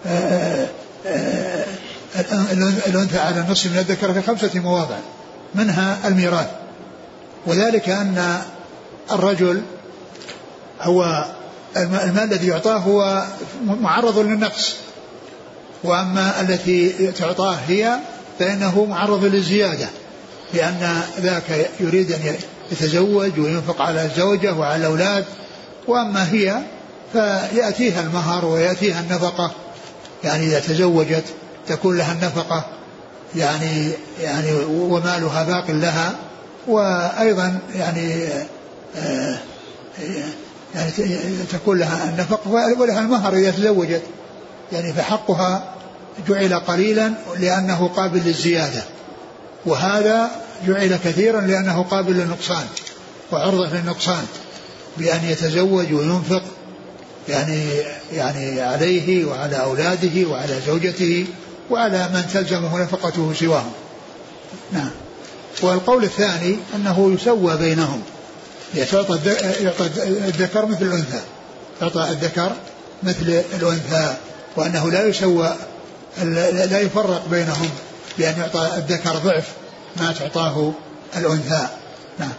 أن الأنثى على النصف من الذكر في خمسة مواضع منها الميراث، وذلك أن الرجل هو المال الذي يعطاه هو معرض للنقص، وأما التي تعطاه هي فإنه معرض للزيادة، لأن ذاك يريد أن يتزوج وينفق على الزوجة وعلى الأولاد، وأما هي فيأتيها المهر ويأتيها النفقة، يعني إذا تزوجت تكون لها النفقة يعني يعني ومالها باق لها، وأيضا يعني آه يعني تكون لها النفقة ولها المهر إذا تزوجت، يعني فحقها جعل قليلا لأنه قابل للزيادة، وهذا جعل كثيرا لأنه قابل للنقصان وعرضة للنقصان، بأن يتزوج وينفق يعني يعني عليه وعلى أولاده وعلى زوجته وعلى من تلزمه نفقته سواهم. نعم. والقول الثاني أنه يسوى بينهم، يعطى الذكر مثل الأنثى، يعطى الذكر مثل الأنثى، وأنه لا يسوى لا يفرق بينهم بأن يعطى الذكر ضعف ما تعطاه الأنثى. نعم.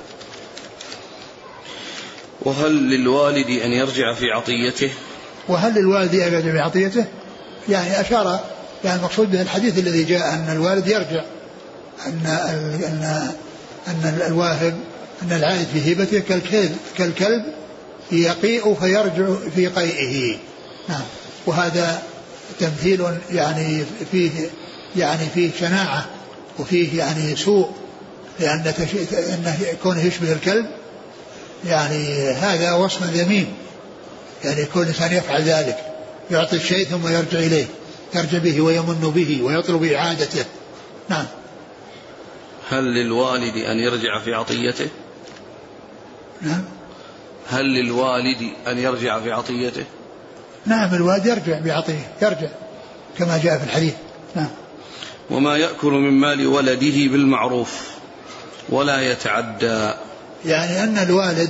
وهل للوالد أن يرجع في عطيته؟ وهل للوالد أن يرجع في عطيته؟ يعني أشار، يعني المقصود به الحديث الذي جاء أن الوالد يرجع، أن أن أن الواهب أن العائد في هبته كالكلب كالكلب يقيء فيرجع في قيئه. نعم. وهذا تمثيل يعني فيه يعني فيه شناعة وفيه يعني سوء، لأن أنه يكون يشبه الكلب، يعني هذا وصف ذميم، يعني يكون الإنسان يفعل ذلك، يعطي الشيء ثم يرجع إليه، يرجع به ويمن به ويطلب إعادته. نعم. هل للوالد أن يرجع في عطيته؟ نعم. هل للوالد أن يرجع في عطيته؟ نعم، الوالد يرجع بعطيه، يرجع كما جاء في الحديث. نعم. وما يأكل من مال ولده بالمعروف ولا يتعدى، يعني أن الوالد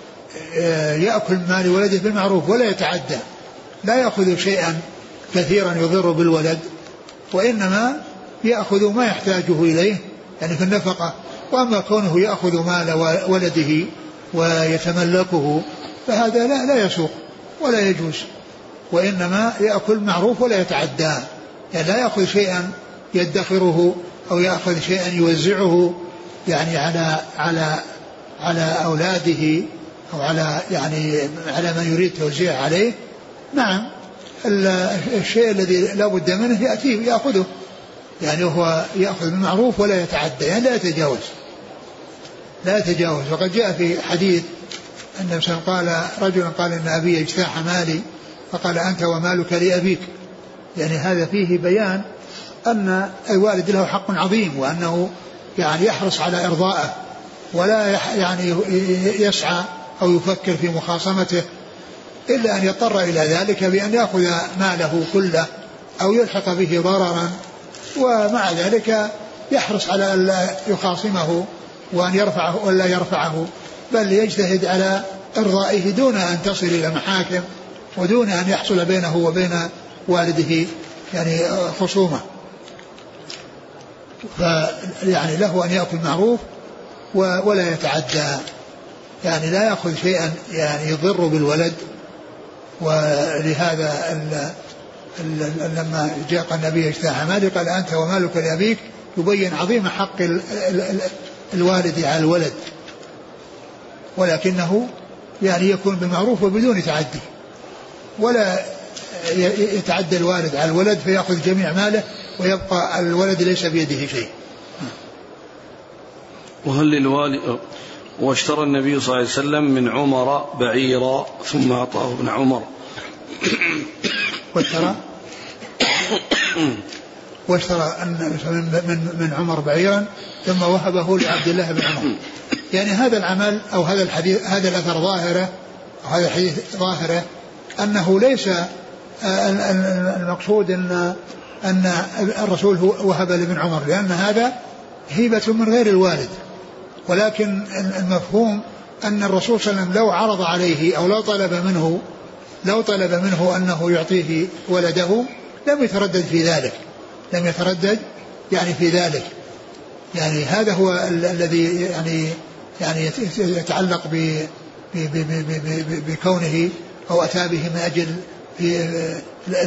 يأكل مال ولده بالمعروف ولا يتعدى، لا يأخذ شيئا كثيرا يضر بالولد، وإنما يأخذ ما يحتاجه إليه يعني في النفقة. وأما كونه يأخذ مال ولده ويتملكه فهذا لا, لا يسوق ولا يجوز، وإنما يأكل معروف ولا يتعدى، يعني لا يأخذ شيئا يدخره أو يأخذ شيئا يوزعه يعني على على على أولاده أو على يعني على من يريد توزيع عليه. نعم، الشيء الذي لا بد منه يأتيه يأخذه، يعني هو يأخذ بالمعروف ولا يتعدى، يعني لا يتجاوز لا يتجاوز. وقد جاء في حديث أن النبي قال رجل قال إن أبي اجتاح مالي، فقال أنت ومالك لأبيك، يعني هذا فيه بيان أن الوالد له حق عظيم، وأنه يعني يحرص على إرضائه ولا يعني يسعى أو يفكر في مخاصمته، إلا أن يضطر إلى ذلك بأن يأخذ ماله كله أو يلحق به ضررا، ومع ذلك يحرص على أن لا يخاصمه وأن يرفعه ولا يرفعه، بل يجتهد على إرضائه دون أن تصل إلى محاكم ودون أن يحصل بينه وبين والده يعني خصومة. فيعني له أن يأكل معروف ولا يتعدى، يعني لا يأخذ شيئا يعني يضر بالولد. ولهذا ال ال لما جاء النبي اجتاح مالي قال أنت ومالك لأبيك، يبين عظيم حق ال ال الوالد على الولد، ولكنه يعني يكون بالمعروف وبدون تعدي، ولا يتعدى الوالد على الولد فيأخذ جميع ماله ويبقى الولد ليس بيده شيء. وهل للوالد واشترى النبي صلى الله عليه وسلم من عمر بعيرا ثم أعطاه ابن عمر واشترى واشترى من من عمر بعيرا ثم وهبه لعبد الله بن عمر. يعني هذا العمل أو هذا الحديث هذا الأثر ظاهرة أو هذا الحديث ظاهرة أنه ليس المقصود أن أن الرسول وهب لابن عمر، لأن هذا هبة من غير الوالد، ولكن المفهوم أن الرسول صلى الله عليه وسلم لو عرض عليه أو لو طلب منه لو طلب منه أنه يعطيه ولده لم يتردد في ذلك لم يتردد يعني في ذلك يعني هذا هو ال- الذي يعني يعني يتعلق ب- ب- ب- ب- ب- بكونه أو أتى به من أجل في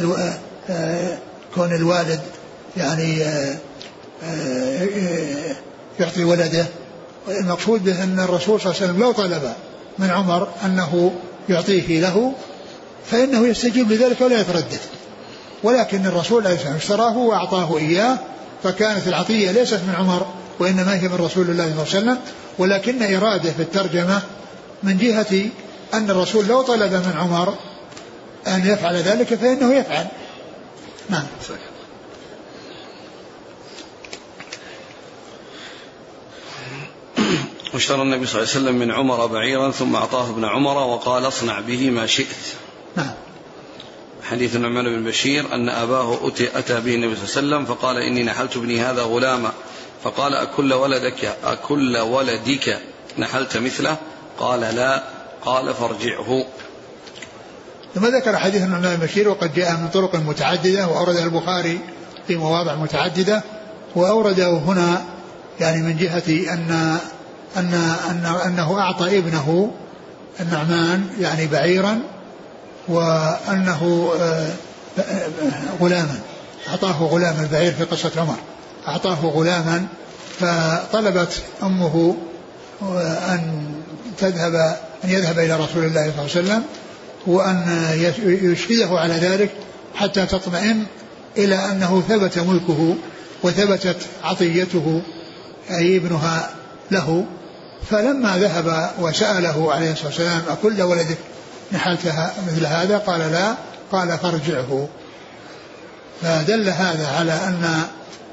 كون الوالد يعني يعطي ولده. المقصود به أن الرسول صلى الله عليه وسلم لو طلب من عمر أنه يعطيه له فإنه يستجيب لذلك ولا يتردد، ولكن الرسول عليه الصلاة والسلام اشتراه وأعطاه إياه، فكانت العطية ليست من عمر وإنما هي من رسول الله صلى الله عليه وسلم. ولكن إرادة في الترجمة من جهة أن الرسول لو طلب من عمر أن يفعل ذلك فإنه يفعل. نعم. واشترى النبي صلى الله عليه وسلم من عمر بعيرا ثم أعطاه ابن عمر وقال اصنع به ما شئت. نعم. حديث النعمان بن بشير أن أباه أتى به النبي صلى الله عليه وسلم فقال إني نحلت ابني هذا غلاما، فقال أكل ولدك أكل ولدك نحلت مثله؟ قال لا، قال فارجعه. ثم ذكر حديث النعمان بن بشير وقد جاء من طرق متعددة وأورده البخاري في مواضع متعددة، وأورده هنا يعني من جهة أن أن أن أنه أعطى ابنه النعمان يعني بعيرا، وأنه غلاما أعطاه غلاما البعير في قصة عمر أعطاه غلاما، فطلبت أمه أن تذهب أن يذهب إلى رسول الله صلى الله عليه وسلم وأن يشهده على ذلك حتى تطمئن إلى أنه ثبت ملكه وثبتت عطيته أي ابنها له. فلما ذهب وسأله عليه الصلاة والسلام أكل ولدك نحلتها مثل هذا؟ قال لا، قال فارجعه. فدل هذا على أن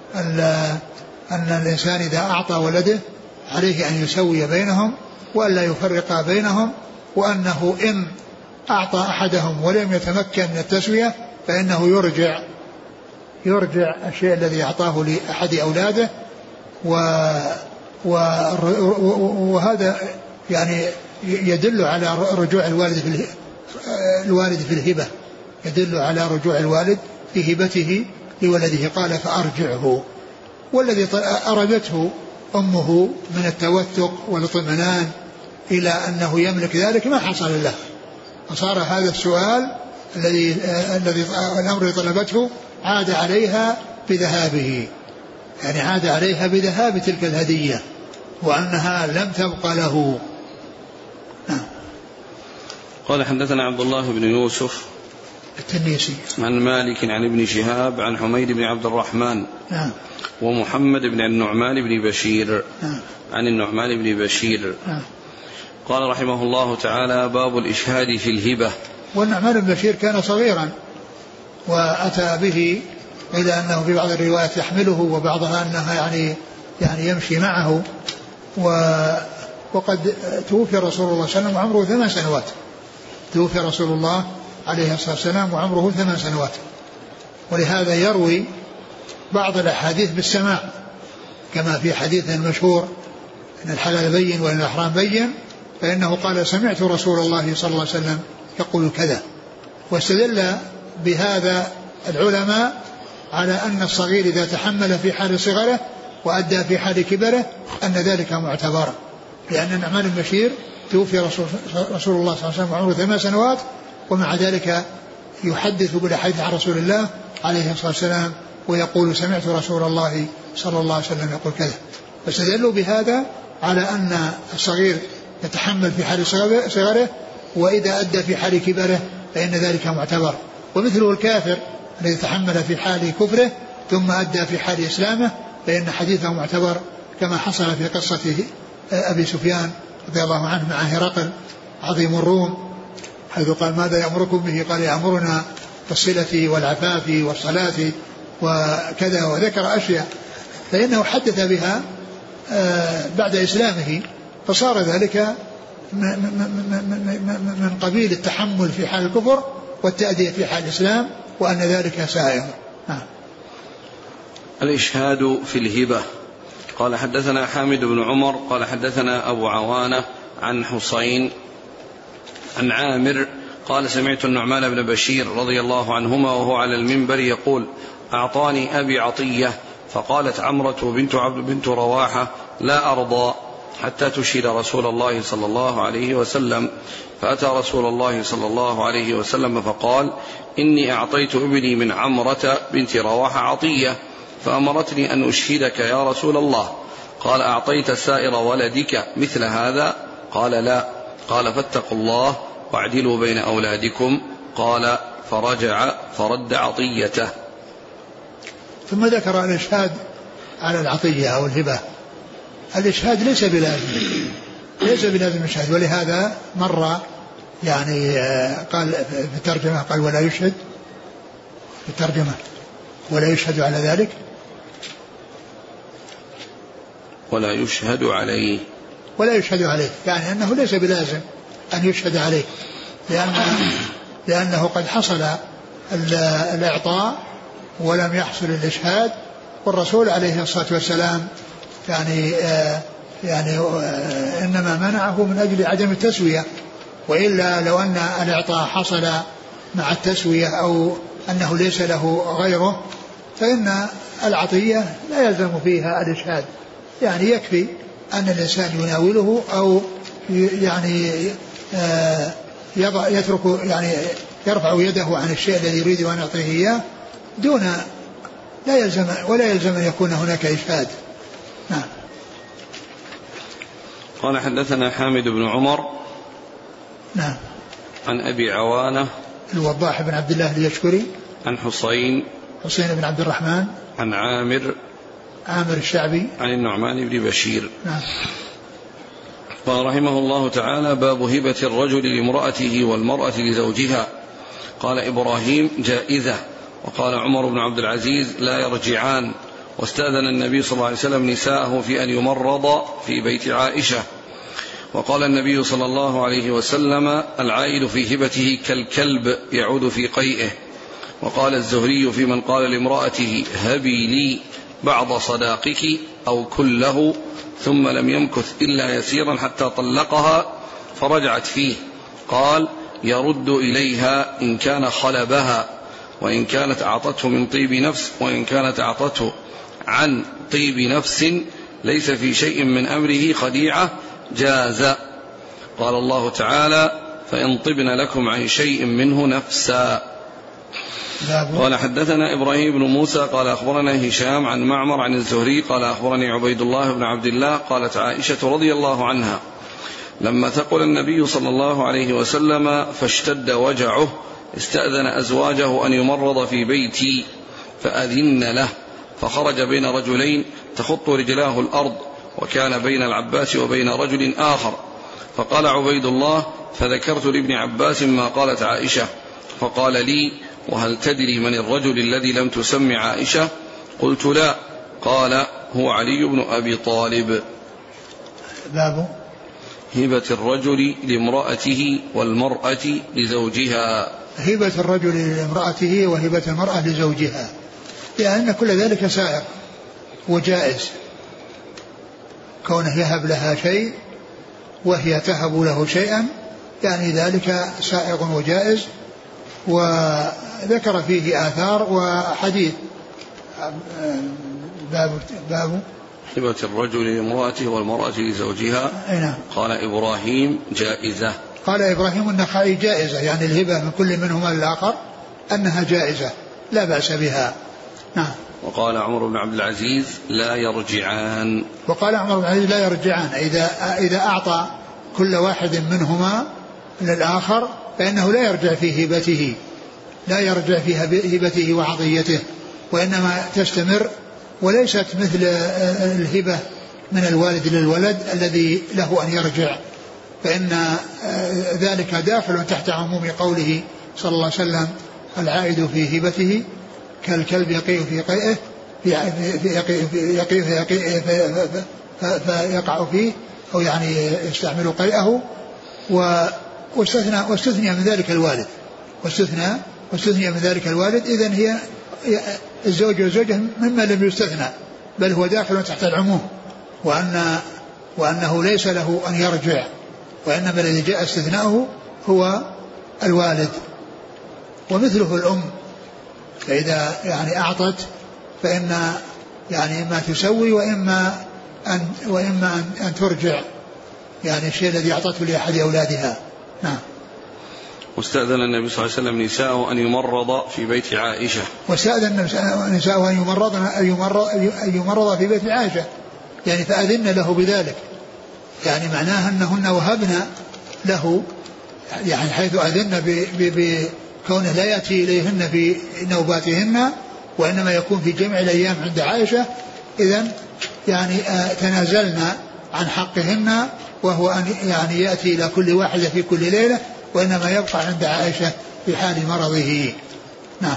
أن الإنسان إذا أعطى ولده عليه أن يسوي بينهم وألا يفرق بينهم، وأنه إن أعطى أحدهم ولم يتمكن من التسوية فإنه يرجع يرجع الشيء الذي أعطاه لأحد أولاده. و وهذا يعني يدل على رجوع الوالد في الوالد في الهبة، يدل على رجوع الوالد في هبته لولده. قال فأرجعه. والذي أرادته أمه من التوثق والاطمئنان إلى أنه يملك ذلك ما حصل له، فصار هذا السؤال الذي الذي الأمر اللي طلبته عاد عليها بذهابه، يعني عاد عليها بذهاب تلك الهدية وأنها لم تبق له. قال حدثنا عبد الله بن يوسف التنيسي عن مالك عن ابن شهاب عن حميد بن عبد الرحمن نعم. ومحمد بن النعمان بن بشير نعم. عن النعمان بن بشير نعم. قال رحمه الله تعالى باب الإشهاد في الهبة. والنعمان بن بشير كان صغيرا وأتى به إلى أنه في بعض الروايات يحمله وبعضها أنها يعني يعني يمشي معه. وقد توفي رسول الله صلى الله عليه وسلم وعمره ثمان سنوات توفي رسول الله عليه الصلاة والسلام وعمره ثمان سنوات ولهذا يروي بعض الأحاديث بالسماع كما في حديث المشهور أن الحلال بين وأن الحرام بين، فإنه قال سمعت رسول الله صلى الله عليه وسلم يقول كذا. واستدل بهذا العلماء على أن الصغير إذا تحمل في حال صغره وأدى في حال كبره أن ذلك معتبر، لأن النعمان بن بشير توفي رسول, رسول الله صلى الله عليه وسلم وعمره ثمان سنوات ومع ذلك يحدث بالحديث عن رسول الله عليه الصلاة والسلام ويقول سمعت رسول الله صلى الله عليه وسلم يقول كذا. فاستدلوا بهذا على أن الصغير يتحمل في حال صغره وإذا أدى في حال كبره فإن ذلك معتبر. ومثله الكافر الذي تحمل في حال كفره ثم أدى في حال إسلامه فإن حديثه معتبر كما حصل في قصة أبي سفيان رضي الله عنه مع هرقل عظيم الروم حيث قال ماذا يأمركم به؟ قال يأمرنا بالصلة والعفاف والصلاة وكذا وذكر أشياء فإنه حدث بها بعد إسلامه فصار ذلك من قبيل التحمل في حال الكفر والتأدية في حال الإسلام وأن ذلك سائغ. الإشهاد في الهبة. قال حدثنا حامد بن عمر قال حدثنا أبو عوانة عن حسين عن عامر قال سمعت النعمان بن بشير رضي الله عنهما وهو على المنبر يقول أعطاني أبي عطية، فقالت عمرة بنت عبد بنت رواحة لا أرضى، حتى تشهد رسول الله صلى الله عليه وسلم. فأتى رسول الله صلى الله عليه وسلم فقال: إني أعطيت ابني من عمرة بنت رواحة عطية فأمرتني أن أشهدك يا رسول الله. قال: أعطيت سائر ولدك مثل هذا؟ قال: لا. قال: فاتقوا الله واعدلوا بين أولادكم. قال: فرجع فرد عطيته. ثم ذكر الإشهاد على العطية أو الهبة. الإشهاد ليس بلازم ليس بلازم الإشهاد، ولهذا مر يعني قال في الترجمة قال: ولا يشهد في الترجمة ولا يشهد على ذلك ولا يشهد عليه ولا يشهد عليه يعني أنه ليس بلازم أن يشهد عليه، لأن لأنه قد حصل الإعطاء ولم يحصل الإشهاد، والرسول عليه الصلاة والسلام يعني آه يعني آه إنما منعه من أجل عدم التسوية، وإلا لو أن الإعطاء حصل مع التسوية أو أنه ليس له غيره فإن العطية لا يلزم فيها الإشهاد، يعني يكفي أن الإنسان يناوله أو يعني آه يضع يترك يعني يرفع يده عن الشيء الذي يريد أن يعطيه إياه دون لا يلزم ولا يلزم أن يكون هناك إشهاد. نعم. قال: حدثنا حامد بن عمر نعم عن أبي عوانة الوضاح بن عبد الله اليشكري عن حسين حسين بن عبد الرحمن عن عامر عامر الشعبي عن النعمان بن بشير. نعم. قال رحمه الله تعالى: باب هبة الرجل لامرأته والمرأة لزوجها. قال إبراهيم: جائزة. وقال عمر بن عبد العزيز: لا يرجعان. واستأذن النبي صلى الله عليه وسلم نساءه في أن يمرض في بيت عائشة. وقال النبي صلى الله عليه وسلم: العائد في هبته كالكلب يعود في قيئه. وقال الزهري في من قال لامرأته: هبي لي بعض صداقك أو كله، ثم لم يمكث إلا يسيرا حتى طلقها فرجعت فيه، قال: يرد إليها إن كان خلبها، وإن كانت أعطته من طيب نفس، وإن كانت أعطته عن طيب نفس ليس في شيء من أمره خديعة جاز. قال الله تعالى: فإن طبن لكم عن شيء منه نفسا. قال: حدثنا إبراهيم بن موسى قال أخبرنا هشام عن معمر عن الزهري قال أخبرني عبيد الله بن عبد الله قالت عائشة رضي الله عنها: لما ثقل النبي صلى الله عليه وسلم فاشتد وجعه استأذن أزواجه أن يمرض في بيتي فأذن له، فخرج بين رجلين تخط رجلاه الأرض، وكان بين العباس وبين رجل آخر. فقال عبيد الله: فذكرت لابن عباس ما قالت عائشة، فقال لي: وهل تدري من الرجل الذي لم تسم عائشة؟ قلت: لا. قال: هو علي بن أبي طالب. باب هبة الرجل لامرأته والمرأة لزوجها. هبة الرجل لامرأته وهبة المرأة لزوجها، لأن كل ذلك سائق وجائز، كونه يهب لها شيء وهي تهب له شيئا، يعني ذلك سائق وجائز. وذكر فيه آثار وحديث. باب باب هبة الرجل لامرأته والمرأة لزوجها. نعم. قال إبراهيم: جائزة. قال إبراهيم النخعي: جائزة، يعني الهبة من كل منهما للآخر أنها جائزة لا بأس بها. نعم. وقال عمر بن عبد العزيز: لا يرجعان. وقال عمر بن عبد العزيز: لا يرجعان، إذا إذا أعطى كل واحد منهما للآخر فإنه لا يرجع في هبته لا يرجع في هبته وعطيته، وإنما تستمر، وليست مثل الهبة من الوالد للولد الذي له أن يرجع، فإن ذلك داخل تحت عموم قوله صلى الله عليه وسلم: العائد في هبته كالكلب يقيء في قيئه يقيء فيقع فيه، أو يعني يستعمل قيئه. واستثنى واستثنى من ذلك الوالد واستثنى واستثنى من ذلك الوالد إذن هي الزوج والزوجة مما لم يستثنى، بل هو داخل تحت العموم، وأن وأنه ليس له أن يرجع، وإنما الذي جاء استثناؤه هو الوالد. ومثله الأم، فإذا يعني أعطت فإن يعني إما تسوي وإما أن وإما أن, أن ترجع يعني الشيء الذي أعطته لأحد أولادها. نعم. واستأذن النبي صلى الله عليه وسلم نساءه أن يمرض في بيت عائشة. واستأذن نساءه أن يمرض أن يمرض أن يمرض في بيت عائشة يعني فأذن له بذلك يعني معناها أنهن وهبن له يعني حيث أذن بكونه لا يأتي إليهن في نوباتهن وإنما يكون في جميع الأيام عند عائشة. إذن يعني تنازلنا عن حقهن وهو أن يعني يأتي إلى كل واحدة في كل ليلة وإنما يبقى عند عائشة في حال مرضه. نعم.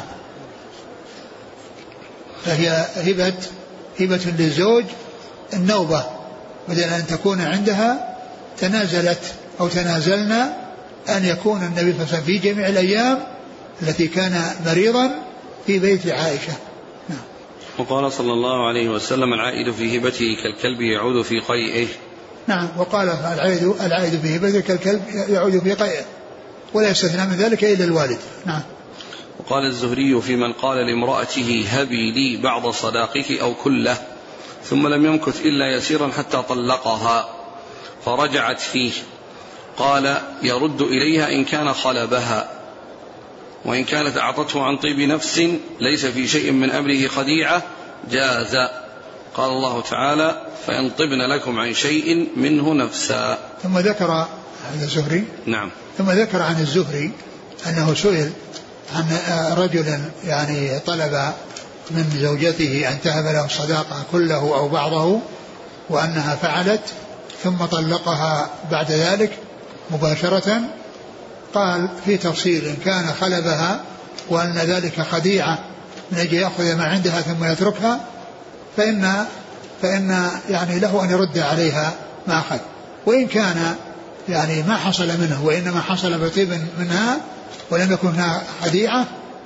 فهي هبة هبة للزوج النوبة بدل أن تكون عندها تنازلت أو تنازلنا أن يكون النبي صلى الله عليه وسلم في جميع الأيام التي كان مريضا في بيت عائشة. نعم. وقال صلى الله عليه وسلم العائد في هبته كالكلب يعود في قيئه. نعم. وقال العائد, العائد في هبته كالكلب يعود في قيئه ولا يستثنى من ذلك إلا الوالد. نعم. وقال الزهري في من قال لامرأته هبي لي بعض صداقك أو كله ثم لم يمكث إلا يسيرا حتى طلقها فرجعت فيه قال يرد إليها إن كان خلبها وإن كانت أعطته عن طيب نفس ليس في شيء من أمره خديعة جاز. قال الله تعالى فإن طبن لكم عن شيء منه نفسا. ثم ذكر هذا الزهري. نعم. ثم ذكر عن الزهري أنه سئل عن رجل يعني طلب من زوجته أن تهب له الصداقة كله أو بعضه وأنها فعلت ثم طلقها بعد ذلك مباشرة. قال في تفصيل إن كان خلبها وأن ذلك خديعة من أجل يأخذ ما عندها ثم يتركها فإن, فإن يعني له أن يرد عليها ما أخذ. وإن كان يعني ما حصل منه وإنما حصل بطيب منها ولم يكن هناك خديعة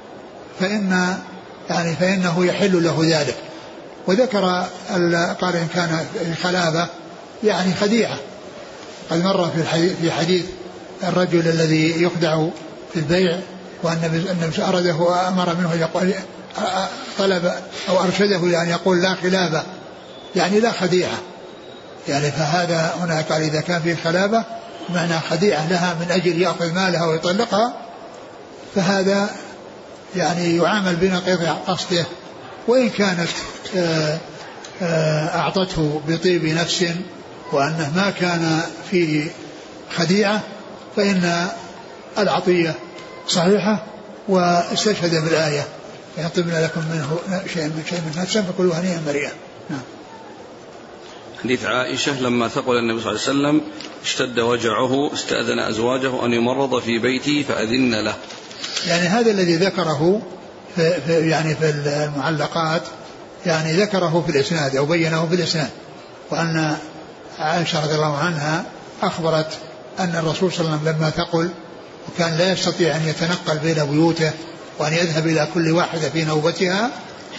فإن يعني فإنه يحل له ذلك. وذكر قال إن كان خلابة يعني خديعة قد مر في الحديث في حديث الرجل الذي يخدع في البيع وأن النبي أرده وأمر منه يقول طلب أو أرشده إلى أن يقول لا خلابة يعني لا خديعة يعني فهذا هنا قال إذا كان في خلابة معنى خديعة لها من أجل يأخذ مالها ويطلقها فهذا يعني يعامل بنقيض قصده. وإن كانت أعطته بطيب نفس وأنه ما كان فيه خديعة فإن العطية صحيحة واستشهد بالآية فيطبن لكم منه شيء من شيء من نفسا فكلوا هنيئا مريئا. نعم. حديث عائشة لما ثقل النبي صلى الله عليه وسلم اشتد وجعه استأذن أزواجه أن يمرض في بيته فأذن له. يعني هذا الذي ذكره في في يعني في المعلقات يعني ذكره في الإسناد أو بينه في الإسناد وأن عائشة رضي الله عنها أخبرت أن الرسول صلى الله عليه وسلم لما ثقل وكان لا يستطيع أن يتنقل بين بيوته وأن يذهب إلى كل واحدة في نوبتها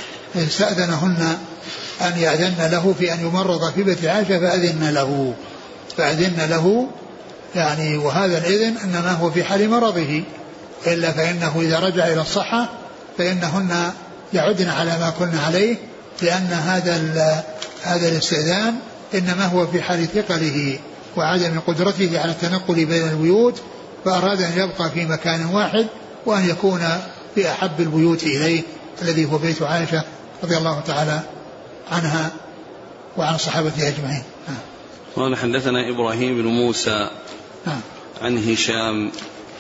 استأذنهن أن يأذن له في أن يمرض في بيت عائشة فأذن له فأذن له يعني وهذا الإذن إنما هو في حال مرضه إلا فإنه إذا رجع إلى الصحة فإنهن يعدن على ما كنا عليه لأن هذا هذا الاستئذان إنما هو في حال ثقله وعدم قدرته على التنقل بين البيوت فأراد أن يبقى في مكان واحد وأن يكون في أحب البيوت إليه الذي هو بيت عائشة رضي الله تعالى عنها وعن صحابته أجمعين. قال حدثنا إبراهيم بن موسى عن هشام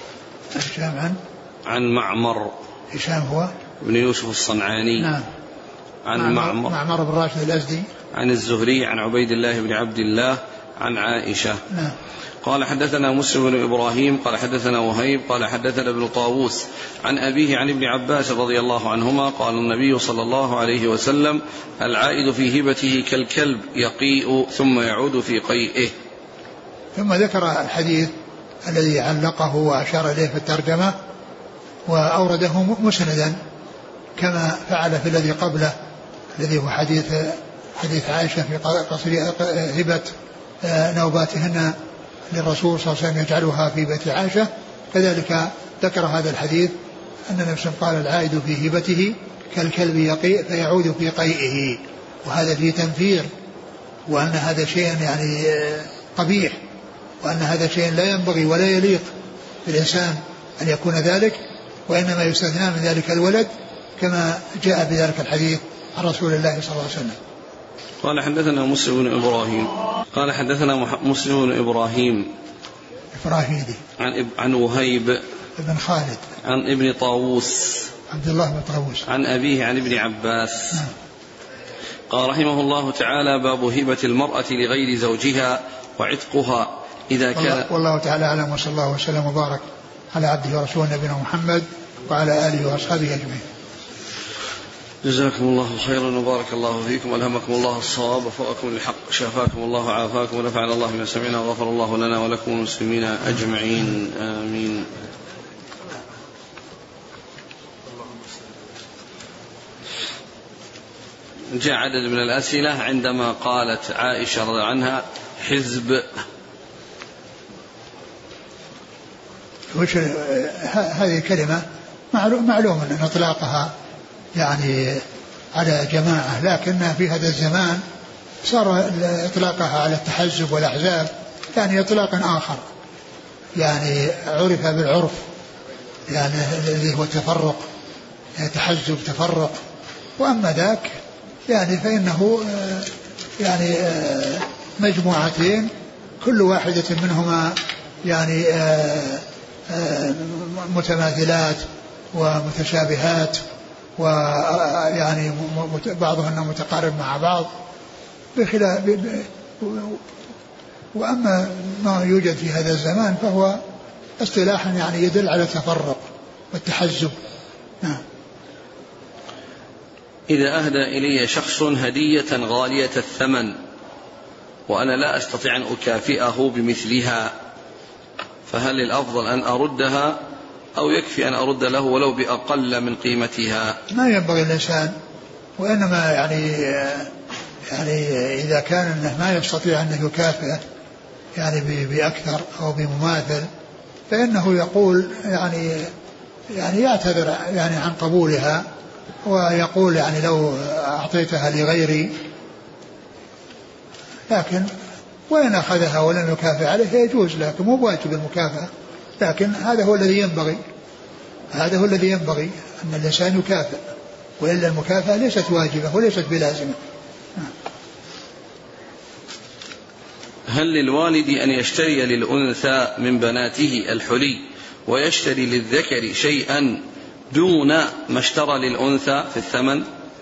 هشام عن عن معمر هشام هو بن يوسف الصنعاني نعم عن معمر معمر بن راشد الأزدي عن الزهري عن عبيد الله بن عبد الله عن عائشة نعم. قال حدثنا مسلم بن إبراهيم قال حدثنا وهيب قال حدثنا ابن طاووس عن أبيه عن ابن عباس رضي الله عنهما قال النبي صلى الله عليه وسلم العائد في هبته كالكلب يقيء ثم يعود في قيئه. ثم ذكر الحديث الذي علقه وأشار إليه في الترجمة وأورده مسندا كما فعل في الذي قبله الذي هو حديث حديث عائشة في قصر هبة نوباتهن للرسول صلى الله عليه وسلم يجعلها في بيت عائشة كذلك ذكر هذا الحديث أن النبي قال العائد في هبته كالكلب يقيء فيعود في قيئه وهذا فيه تنفير وأن هذا شيء يعني قبيح، وأن هذا شيء لا ينبغي ولا يليق بالإنسان أن يكون ذلك، وإنما يستثنى من ذلك الولد كما جاء بذلك الحديث عن رسول الله صلى الله عليه وسلم. قال حدثنا مسلم بن إبراهيم قال حدثنا مسلم بن إبراهيم إبراهيمي عن عن وهيب بن خالد عن ابن طاووس عبد الله بن طاووس عن أبيه عن ابن عباس. نعم. قال رحمه الله تعالى: باب هبة المرأة لغير زوجها وعتقها إذا كان. والله, والله تعالى أعلم، وصلى الله وسلم وبارك على عبده ورسوله نبينا محمد وعلى آله وأصحابه أجمعين. جزاكم الله خيرا وبارك الله فيكم، ألهمكم الله الصواب وفقكم للحق، شافاكم الله عافاكم ونفعنا الله بما سمعنا وغفر الله لنا ولكم المسلمين أجمعين، آمين. جاء عدد من الأسئلة عندما قالت عائشة رضي الله عنها حزب. وش هذه الكلمة معلوم معلوم أن إطلاقها يعني على جماعة، لكن في هذا الزمان صار إطلاقها على التحزب والأحزاب يعني إطلاقا آخر، يعني عرف بالعرف، يعني الذي هو تفرق، يعني تحزب تفرق. وأما ذاك يعني فإنه يعني مجموعتين كل واحدة منهما يعني متماثلات ومتشابهات، ويعني بعضهن متقارب مع بعض بخلاف. وأما ما يوجد في هذا الزمان فهو اصطلاحا يعني يدل على التفرق والتحزب. نعم. إذا أهدى إلي شخص هدية غالية الثمن وأنا لا أستطيع أن أكافئه بمثلها، فهل الأفضل أن أردها أو يكفي أن أرد له ولو بأقل من قيمتها؟ ما ينبغي الإنسان، وإنما يعني يعني إذا كان أنه ما يستطيع أن يكافئه يعني بأكثر أو بمماثل فإنه يقول يعني يعني يعتذر يعني عن قبولها، ويقول يعني لو أعطيتها لغيري، لكن وإن أخذها ولم يكافئ عليه يجوز، لكن مو واجب المكافأة، لكن هذا هو الذي ينبغي هذا هو الذي ينبغي أن الإنسان يكافئ، وإلا المكافأة ليست واجبة وليست بلازمة. هل للوالد أن يشتري للأنثى من بناته الحلي ويشتري للذكر شيئا دون ما اشترى للأنثى في الثمن؟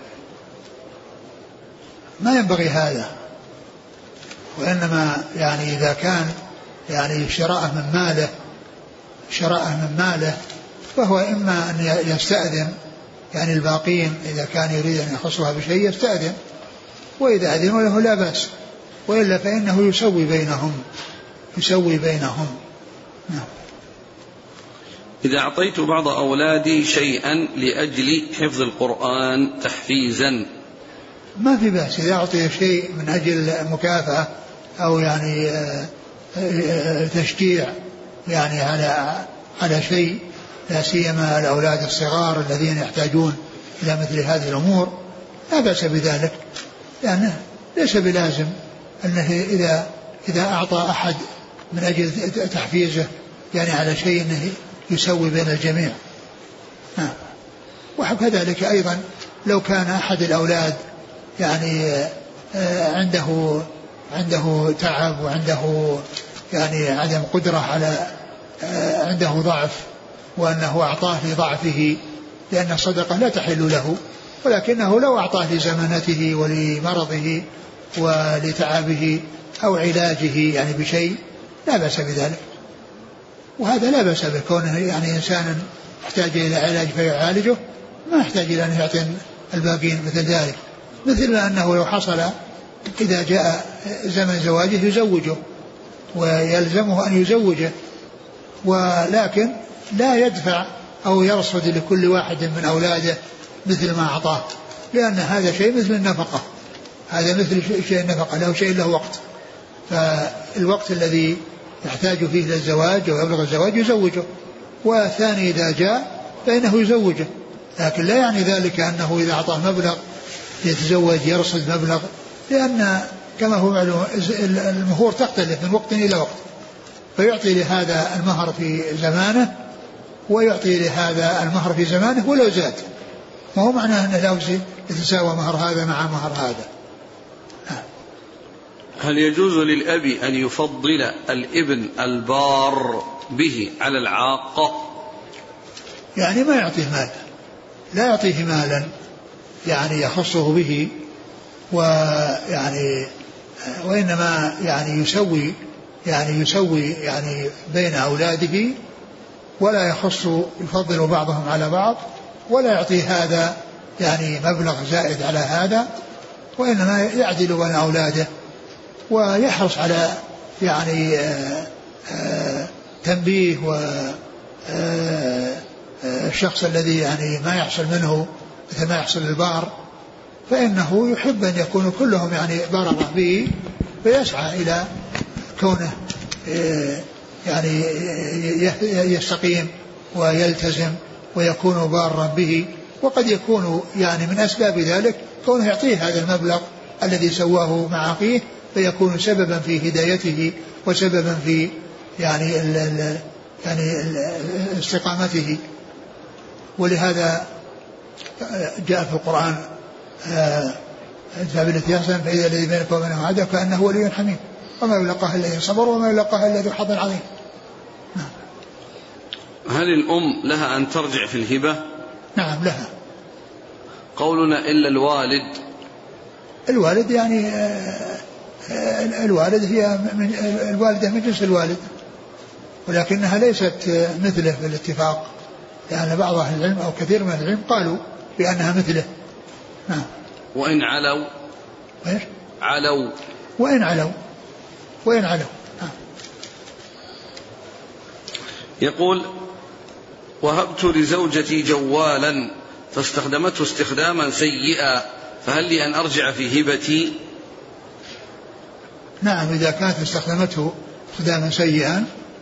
ما ينبغي هذا، وإنما يعني إذا كان يعني شراءه من ماله شراءه من ماله فهو إما أن يستأذن يعني الباقين إذا كان يريد أن يخصها بشيء يستأذن، وإذا أذنوا له لا بأس، وإلا فإنه يسوي بينهم يسوي بينهم نعم. إذا أعطيت بعض أولادي شيئا لأجل حفظ القرآن تحفيزا ما في بأس، إذا أعطي شيء من أجل مكافأة أو يعني تشجيع يعني على على شيء، لا سيما الأولاد الصغار الذين يحتاجون إلى مثل هذه الأمور لا بأس بذلك، يعني ليس بلازم أنه إذا إذا أعطى أحد من أجل تحفيزه يعني على شيء أنه يسوي بين الجميع. وكذلك أيضا لو كان أحد الأولاد يعني عنده عنده تعب وعنده يعني عدم قدرة على عنده ضعف، وأنه أعطاه لضعفه، لأن الصدقة لا تحل له، ولكنه لو أعطاه لزمانته ولمرضه ولتعبه أو علاجه يعني بشيء لا بأس بذلك، وهذا لا بأس بكونه يعني إنسانا يحتاج إلى علاج فيعالجه، ما يحتاج إلى أن يعطي الباقين مثل ذلك، مثل ما أنه لو حصل إذا جاء زمن زواجه يزوجه ويلزمه أن يزوجه، ولكن لا يدفع أو يرصد لكل واحد من أولاده مثل ما أعطاه، لأن هذا شيء مثل النفقة، هذا مثل شيء النفقة له شيء له وقت، فالوقت الذي يحتاج فيه للزواج ويبلغ الزواج يزوجه، والثاني إذا جاء فإنه يزوجه، لكن لا يعني ذلك أنه إذا أعطاه مبلغ يتزوج يرصد مبلغ، لأن كما هو معلوم المهور تختلف من وقت إلى وقت، فيعطي لهذا المهر في زمانه ويعطي لهذا المهر في زمانه ولو زاد، ما هو معناه أنه لا يتساوى مهر هذا مع مهر هذا. هل يجوز للأب أن يفضل الابن البار به على العاق؟ يعني ما يعطيه مال، لا يعطيه مالا يعني يخصه به، ويعني وإنما يعني يسوي يعني يسوي يعني بين أولاده، ولا يخص يفضل بعضهم على بعض، ولا يعطي هذا يعني مبلغ زائد على هذا، وإنما يعدل بين أولاده، ويحرص على يعني آآ آآ تنبيه والشخص الذي يعني ما يحصل منه مثل ما يحصل البار، فإنه يحب أن يكونوا كلهم يعني بررة به، فيسعى إلى كونه يعني يستقيم ويلتزم ويكون بارا به. وقد يكون يعني من أسباب ذلك كونه يعطيه هذا المبلغ الذي سواه مع أخيه، فيكون سببا في هدايته وسببا في يعني ال ال يعني ال استقامته. ولهذا جاء في القرآن ادفع بالتي أحسن فإذا الذي بينك وبينه عداوة كأنه ولي حميم وما يلقاها الذين صبروا وما يلقاها إلا ذو حظ عظيم. نعم. هل الأم لها أن ترجع في الهبة؟ نعم لها. قولنا إلا الوالد، الوالد يعني الوالد هي من الوالدة من جنس الوالد، ولكنها ليست مثله بالاتفاق، لأن بعض أهل العلم أو كثير من العلم قالوا بأنها مثله. نعم. وإن علوا إيش؟ علوا وإن علوا وإن علوا. نعم. يقول وهبت لزوجتي جوالا فاستخدمته استخداما سيئا فهل لي أن أرجع في هبتي؟ نعم، إذا كانت استخدمته استخداما سيئا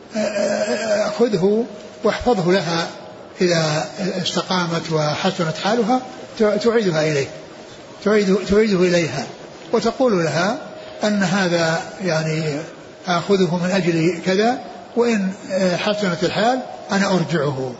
خذه واحفظه لها، إذا استقامت وحسنت حالها تعيدها إليه تعيد تعيده إليها، وتقول لها أن هذا يعني أخذه من أجل كذا، وإن حسنت الحال أنا أرجعه.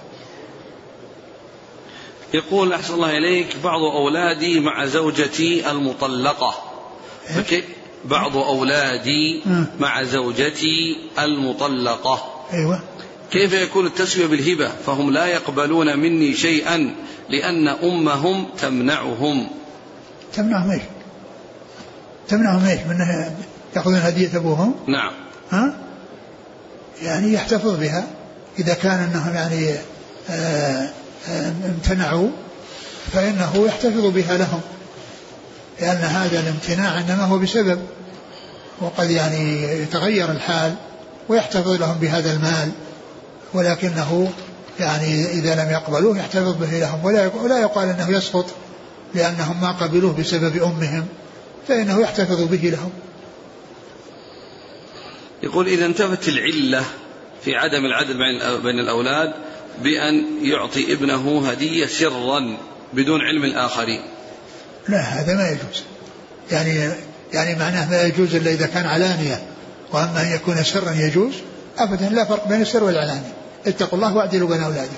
يقول أحسن الله إليك بعض أولادي مع زوجتي المطلقة، فكيف بعض أولادي مع زوجتي المطلقة أيوة. كيف يكون التسوية بالهبة فهم لا يقبلون مني شيئا لأن أمهم تمنعهم؟ تمنعهم إيش؟ تمنعهم إيش؟ من يأخذون هدية أبوهم؟ نعم. ها؟ يعني يحتفظ بها إذا كان أنهم يعني آه امتنعوا فإنه يحتفظ بها لهم، لأن هذا الامتناع إنما هو بسبب، وقد يعني يتغير الحال ويحتفظ لهم بهذا المال، ولكنه يعني إذا لم يقبلوه يحتفظ به لهم، ولا يقال أنه يسقط لأنهم ما قبلوه بسبب أمهم، فإنه يحتفظ به لهم. يقول إذا انتفت العلة في عدم العدل بين الأولاد بأن يعطي ابنه هدية سرا بدون علم الآخرين؟ لا، هذا ما يجوز، يعني يعني معناه ما يجوز إلا إذا كان علانية، وأما أن يكون سرا يجوز أبدا، لا فرق بين السر والعلانية. اتقوا الله واعدلوا بين أولادكم.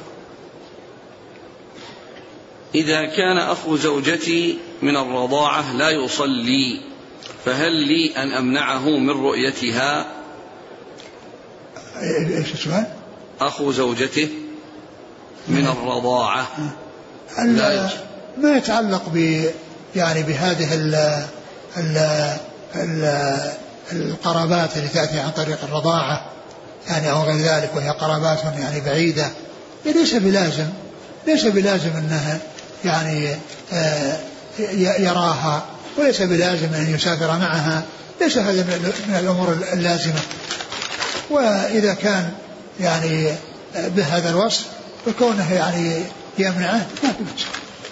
إذا كان أخو زوجتي من الرضاعة لا يصلي فهل لي أن أمنعه من رؤيتها؟ إيش السؤال؟ أخو زوجته من الرضاعة لا ما يتعلق ب يعني بهذه ال ال ال القرابات اللي تأتي عن طريق الرضاعة يعني أو غير ذلك، وهي قرابات يعني بعيدة، ليس بلازم ليس بلازم أنها يعني يراها، وليس بلازم أن يسافر معها، ليس هذا من الأمور اللازمة. وإذا كان يعني بهذا الوصف فكونه يعني يمنعه ما في مشكلة.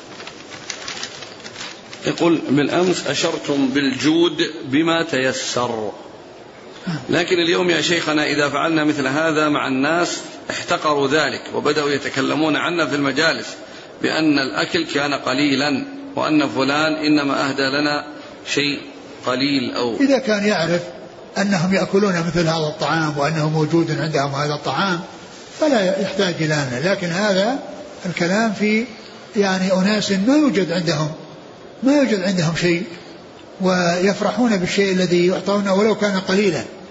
يقول بالأمس أشرتم بالجود بما تيسر، لكن اليوم يا شيخنا إذا فعلنا مثل هذا مع الناس احتقروا ذلك وبدأوا يتكلمون عنا في المجالس بأن الأكل كان قليلا وأن فلان إنما أهدى لنا شيء قليل أو إذا كان يعرف أنهم يأكلون مثل هذا الطعام وأنه موجود عندهم هذا الطعام فلا يحتاج إلى أنه. لكن هذا الكلام في يعني أناس ما يوجد عندهم ما يوجد عندهم شيء ويفرحون بالشيء الذي يعطونه ولو كان قليلا.